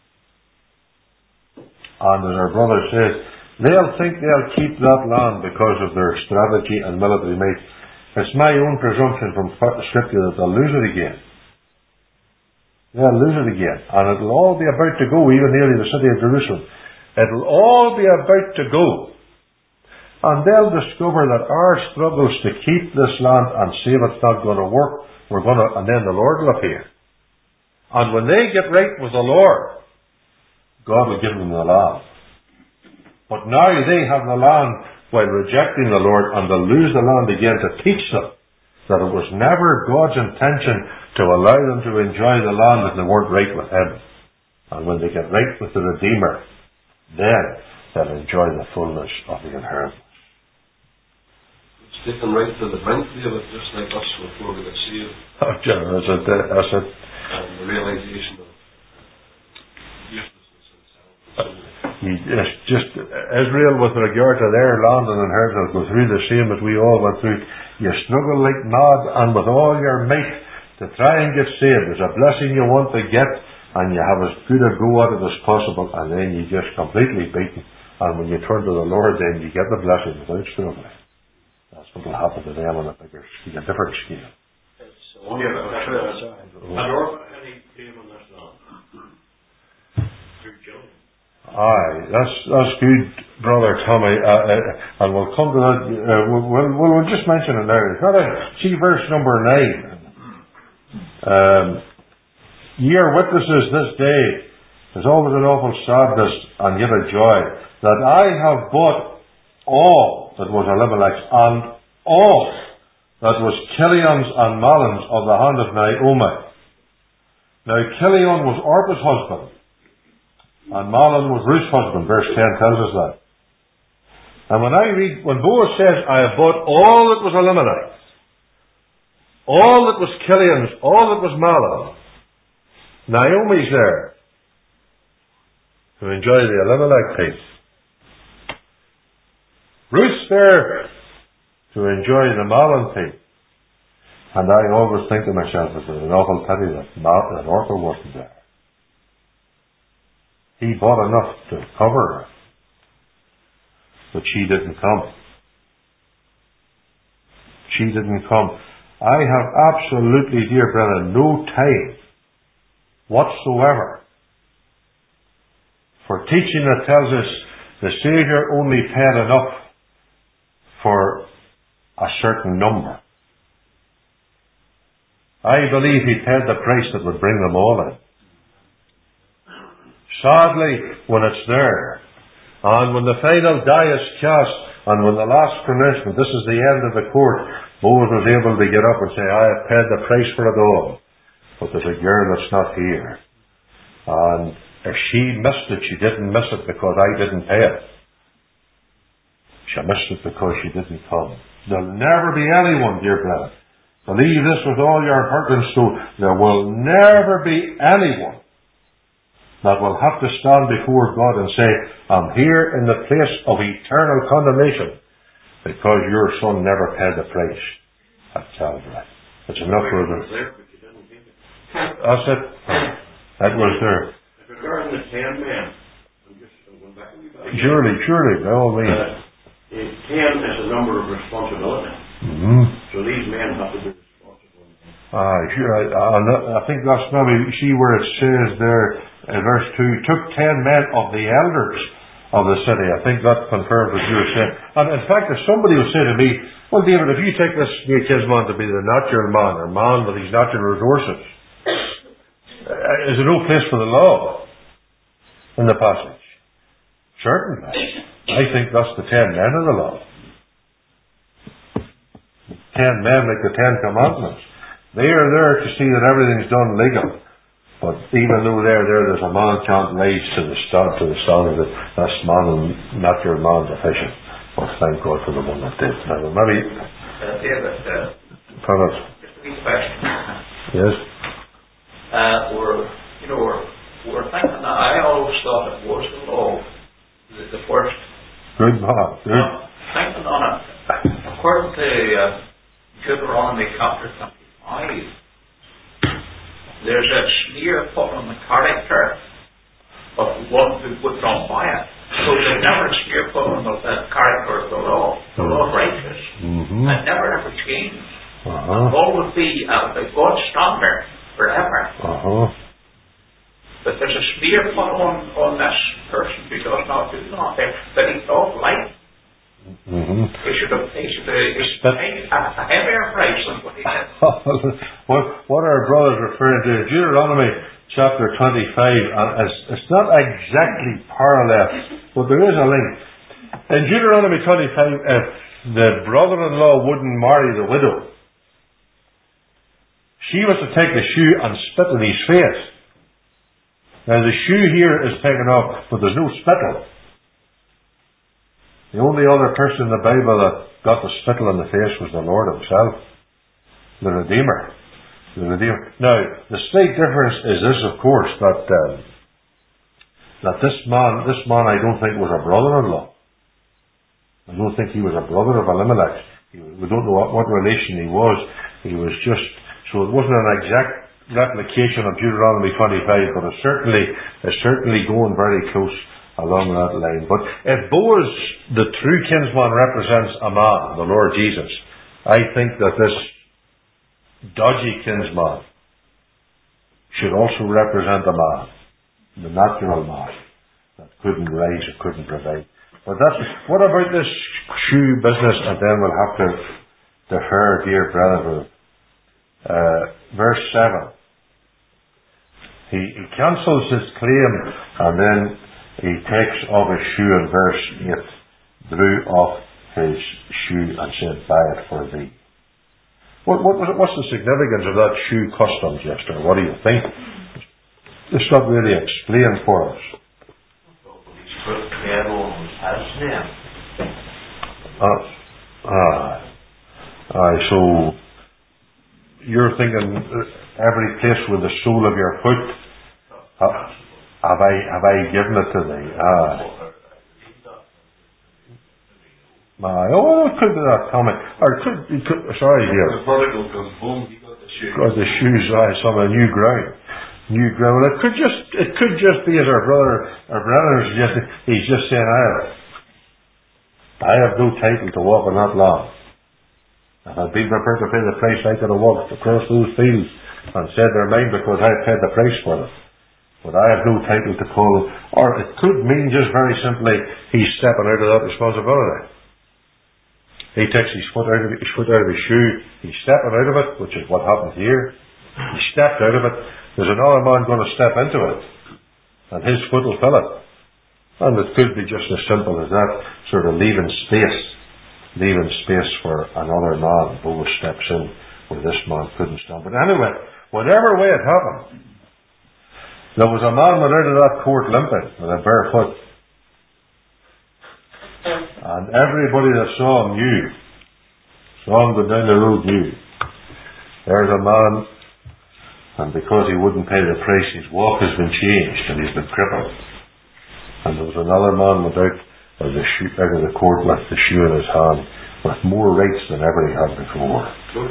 and as our brother says, they'll think they'll keep that land because of their strategy and military might. It's my own presumption from Scripture that they'll lose it again. They'll lose it again. And it'll all be about to go, even nearly the city of Jerusalem. It'll all be about to go. And they'll discover that our struggles to keep this land and save it's not going to work, we're going to, and then the Lord will appear. And when they get right with the Lord, God will give them the land. But now they have the land while rejecting the Lord, and they'll lose the land again to teach them that it was never God's intention to allow them to enjoy the land if they weren't right with Him. And when they get right with the Redeemer, then they'll enjoy the fullness of the inheritance. It's taken right to the brink, David, just like us before we got saved. Oh, John, that's it. That's it. And the realization of uselessness in itself. Yes, just Israel with regard to their land and inheritance go through the same as we all went through. You struggle like mad and with all your might to try and get saved. There's a blessing you want to get, and you have as good a go at it as possible, and then you just completely beaten. And when you turn to the Lord, then you get the blessing without struggling. That's what will happen to them on a bigger scale, a different scale. It's a wonderful true. Had Orphan any claim on this land? Through Joe. Aye, that's that's good. Brother Tommy, uh, uh, and we'll come to that, uh, we'll, we'll, we'll just mention it now. Got to see verse number nine. Um, Ye are witnesses this day, there's always an awful sadness and yet a joy, that I have bought all that was Elimelech's and all that was Kilion's and Mahlon's of the hand of Naomi. Now Kilion was Orpah's husband, and Mahlon was Ruth's husband. Verse ten tells us that. And when I read, when Boaz says, I have bought all that was Elimelech's, all that was Kilion's, all that was Mahlon, Naomi's there to enjoy the Elimelech piece. Ruth's there to enjoy the Mahlon piece. And I always think to myself, it's an awful pity that, Mal- that Orpah wasn't there. He bought enough to cover her, but she didn't come. She didn't come. I have absolutely, dear brethren, no time whatsoever for teaching that tells us the Saviour only paid enough for a certain number. I believe He paid the price that would bring them all in. Sadly, when it's there, and when the final die is cast, and when the last pronouncement, this is the end of the court, Boaz was able to get up and say, I have paid the price for it all. But there's a girl that's not here. And if she missed it, she didn't miss it because I didn't pay it. She missed it because she didn't come. There'll never be anyone, dear brother. Believe this with all your heart and soul. There will never be anyone that will have to stand before God and say, I'm here in the place of eternal condemnation because your son never paid the price at Calvary. It's enough for them. That's it. That was there. Regarding the ten men, I'm just going back a wee bit. Surely, surely, by all means. Uh, ten is a number of responsibility. Mm-hmm. So these men have to be responsible. Ah, sure. I, I, I think that's maybe, see where it says there in verse two, took ten men of the elders of the city. I think that confirms what you were saying. And in fact, if somebody would say to me, well, David, if you take this new kinsman to be the natural man, or man with his natural resources, uh, is there no place for the law in the passage? Certainly. I think that's the ten men of the law. Ten men like the Ten Commandments. They are there to see that everything's done legal. But even though they're there, there's a man can't rise to the start to the sound of it. That's man and natural man's efficient. Well, thank God for the one that did. Now, maybe. Uh, David, uh, Promise. just a wee question. Yes. Uh, we're, you know, we're, we're thinking. I always thought it was the law, the, the first. Good man. Good. Uh, thinking on it, according to uh, Deuteronomy chapter twenty-five, there's a sneer put on the character of one who would not buy it. So there's never a sneer put on the uh, character of the law, the law of righteous. Mm-hmm. It never ever changed. Uh-huh. Law would be uh, the God's standard forever. Uh-huh. But there's a smear put on, on this person who does not do nothing, that he thought light. Mm-hmm. He should have, he should have, he should have paid a, a heavier price than what he did. what, what are brothers referring to? Deuteronomy chapter twenty-five, and it's, it's not exactly parallel, but there is a link. In Deuteronomy twenty-five, if the brother-in-law wouldn't marry the widow, she was to take the shoe and spit in his face. Now the shoe here is taken off, but there's no spittle. The only other person in the Bible that got the spittle in the face was the Lord Himself, the Redeemer. The Redeemer. Now, the slight difference is this, of course, that um, that this man, this man, I don't think was a brother-in-law. I don't think he was a brother of Elimelech. We don't know what, what relation he was. He was just so it wasn't an exact replication of Deuteronomy twenty-five, but it's certainly it's certainly going very close along that line. But if Boaz, the true kinsman, represents a man, the Lord Jesus, I think that this dodgy kinsman should also represent a man, the natural man, that couldn't rise or couldn't provide. But that's, what about this shoe business? And then we'll have to defer, dear brethren. Uh, verse seven. He, he cancels his claim, and then he takes off his shoe in verse eight, drew off his shoe and said, buy it for thee. What, what, what's the significance of that shoe custom, Jester? What do you think? It's not really explained for us. Uh, ah, ah, so you're thinking every place with the sole of your foot, uh, have I have I given it to thee? Ah. My, oh, it could be that comment. Or it could, it could sorry here. The prodigal comes home, he got the shoes. Got the shoes, I some of new ground. New ground. Well, it could just it could just be as our brother our brother is just he's just saying I have I have no title to walk on that lawn. If I'd been prepared to pay the price, I could have walked across those fields and said they're mine because I paid the price for them. But I have no title to call, or it could mean just very simply he's stepping out of that responsibility. He takes his foot out of his foot out of his shoe, he's stepping out of it, which is what happened here. He stepped out of it, there's another man going to step into it, and his foot will fill it. And it could be just as simple as that, sort of leaving space, leaving space for another man who steps in where this man couldn't stand. But anyway, whatever way it happened, there was a man went out of that court limping with a bare foot. And everybody that saw him knew, saw him go down the road knew. There's a man, and because he wouldn't pay the price, his walk has been changed and he's been crippled. And there was another man went out of the, shoe, out of the court with the shoe in his hand, with more rights than ever he had before.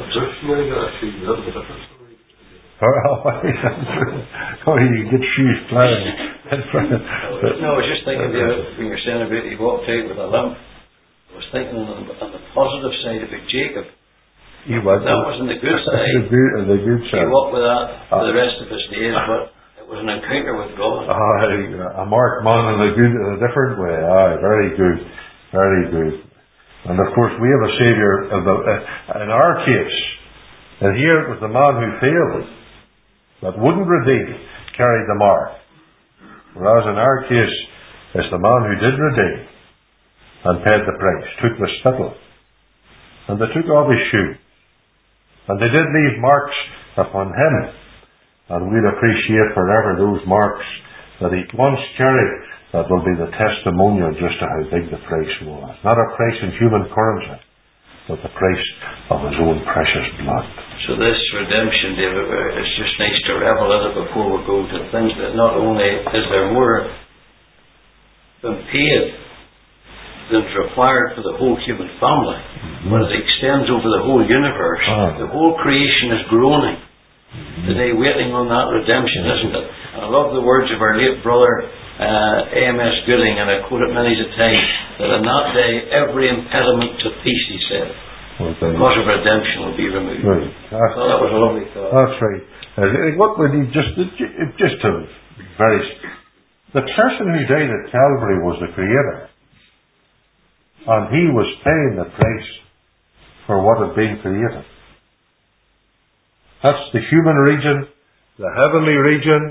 Oh, you get shoes flying. No, I was just thinking there, when you're saying about he walked out with a limp, I was thinking on the, on the positive side about Jacob. He was, that wasn't the good side. The good, the good side. He walked with that for the rest of his days, but it was an encounter with God. Aye, a marked man in a good, in a different way. Aye, very good, very good. And of course, we have a Saviour. In our case, and here it was the man who failed, that wouldn't redeem, carried the mark. Whereas in our case, it's the man who did redeem and paid the price, took the spittle, and they took off his shoe. And they did leave marks upon him. And we'll appreciate forever those marks that he once carried, that will be the testimonial just to how big the price was. Not a price in human currency, but the price of his own precious blood. So this redemption, David, it's just nice to revel in it before we go to things that not only is there more than paid than is required for the whole human family, mm-hmm. but it extends over the whole universe. Oh. The whole creation is groaning mm-hmm. today, waiting on that redemption, isn't it? And I love the words of our late brother uh, A M S Gooding, and I quote it many a time, that in that day every impediment to peace, he said, well, because of redemption will be removed. Right. That's, so that was a lovely thought. That's right. Uh, what would he just just to very the person who died at Calvary was the Creator, and he was paying the price for what had been created. That's the human region, the heavenly region,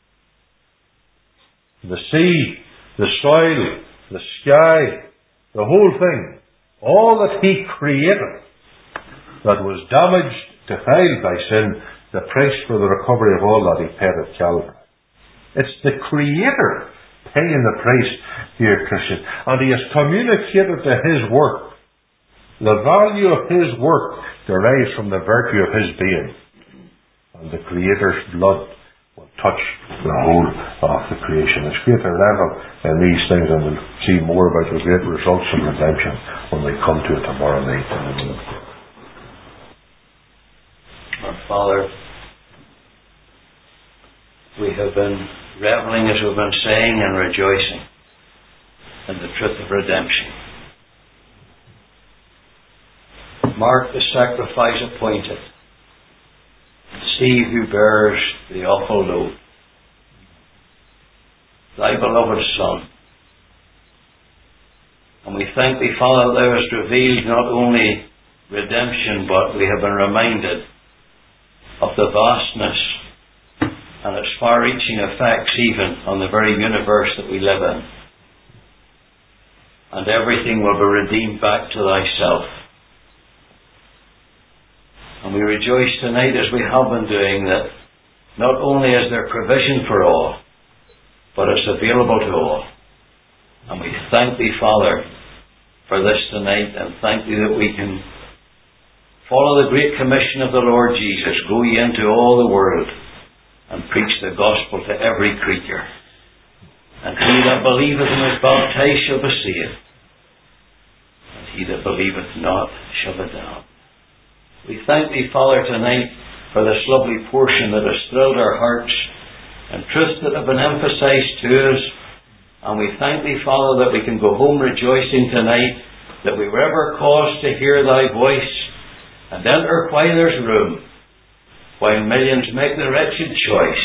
the sea, the soil, the sky, the whole thing. All that he created that was damaged, defiled by sin, the price for the recovery of all that he paid at Calvary. It's the Creator paying the price, dear Christian. And he has communicated to his work. The value of his work derives from the virtue of his being. And the Creator's blood will touch the whole of the creation. There's greater level in these things, and we'll see more about the great results of redemption when we come to it tomorrow night. Our Father, we have been reveling, as we've been saying, and rejoicing in the truth of redemption. Mark the sacrifice appointed. See who bears the awful load. Thy beloved Son, And we thank Thee, Father, that Thou hast revealed not only redemption, but we have been reminded of the vastness and its far-reaching effects even on the very universe that we live in. And everything will be redeemed back to Thyself. And we rejoice tonight, as we have been doing, that not only is there provision for all, but it's available to all. And we thank Thee, Father, for this tonight, and thank Thee that we can follow the great commission of the Lord Jesus. Go ye into all the world and preach the gospel to every creature. And he that believeth and is baptized shall be saved, and he that believeth not shall be damned. We thank Thee, Father, tonight for this lovely portion that has thrilled our hearts and truths that have been emphasized to us. And we thank Thee, Father, that we can go home rejoicing tonight that we were ever caused to hear Thy voice and enter while there's room, while millions make the wretched choice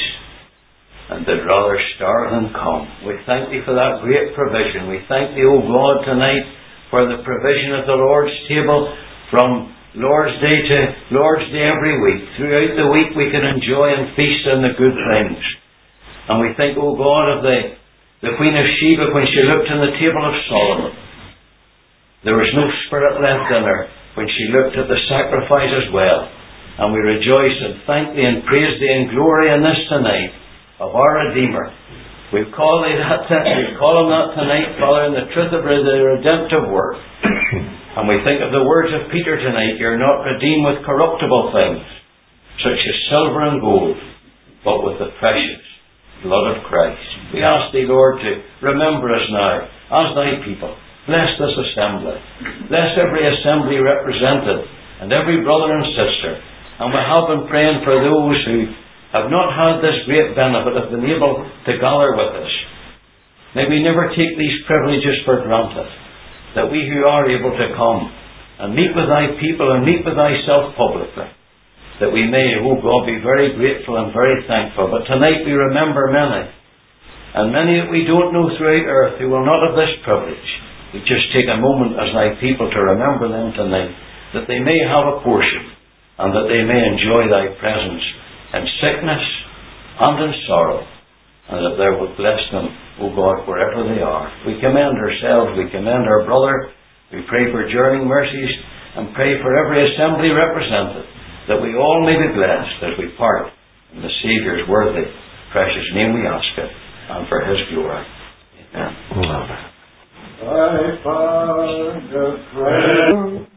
and they'd rather starve than come. We thank Thee for that great provision. We thank Thee, O God, tonight for the provision of the Lord's table from Lord's Day to Lord's Day every week. Throughout the week we can enjoy and feast on the good things. And we think, O God, of the, the Queen of Sheba when she looked on the table of Solomon. There was no spirit left in her when she looked at the sacrifice as well. And we rejoice and thank Thee and praise Thee and glory in this tonight of our Redeemer. We call Thee that, we call Him that tonight, Father, in the truth of the redemptive work. And we think of the words of Peter tonight, you're not redeemed with corruptible things, such as silver and gold, but with the precious blood of Christ. We ask Thee, Lord, to remember us now as Thy people. Bless this assembly. Bless every assembly represented and every brother and sister. And we have been praying for those who have not had this great benefit of being able to gather with us. May we never take these privileges for granted, that we who are able to come and meet with Thy people and meet with Thyself publicly, that we may, O God, be very grateful and very thankful. But tonight we remember many, and many that we don't know throughout earth who will not have this privilege. We just take a moment as Thy people to remember them tonight, that they may have a portion, and that they may enjoy Thy presence in sickness and in sorrow, and that Thou wilt bless them, O God, wherever they are. We commend ourselves, we commend our brother, we pray for journeying mercies, and pray for every assembly represented, that we all may be blessed as we part in the Saviour's worthy, precious name we ask it, and for His glory. Amen. Amen. I found a friend.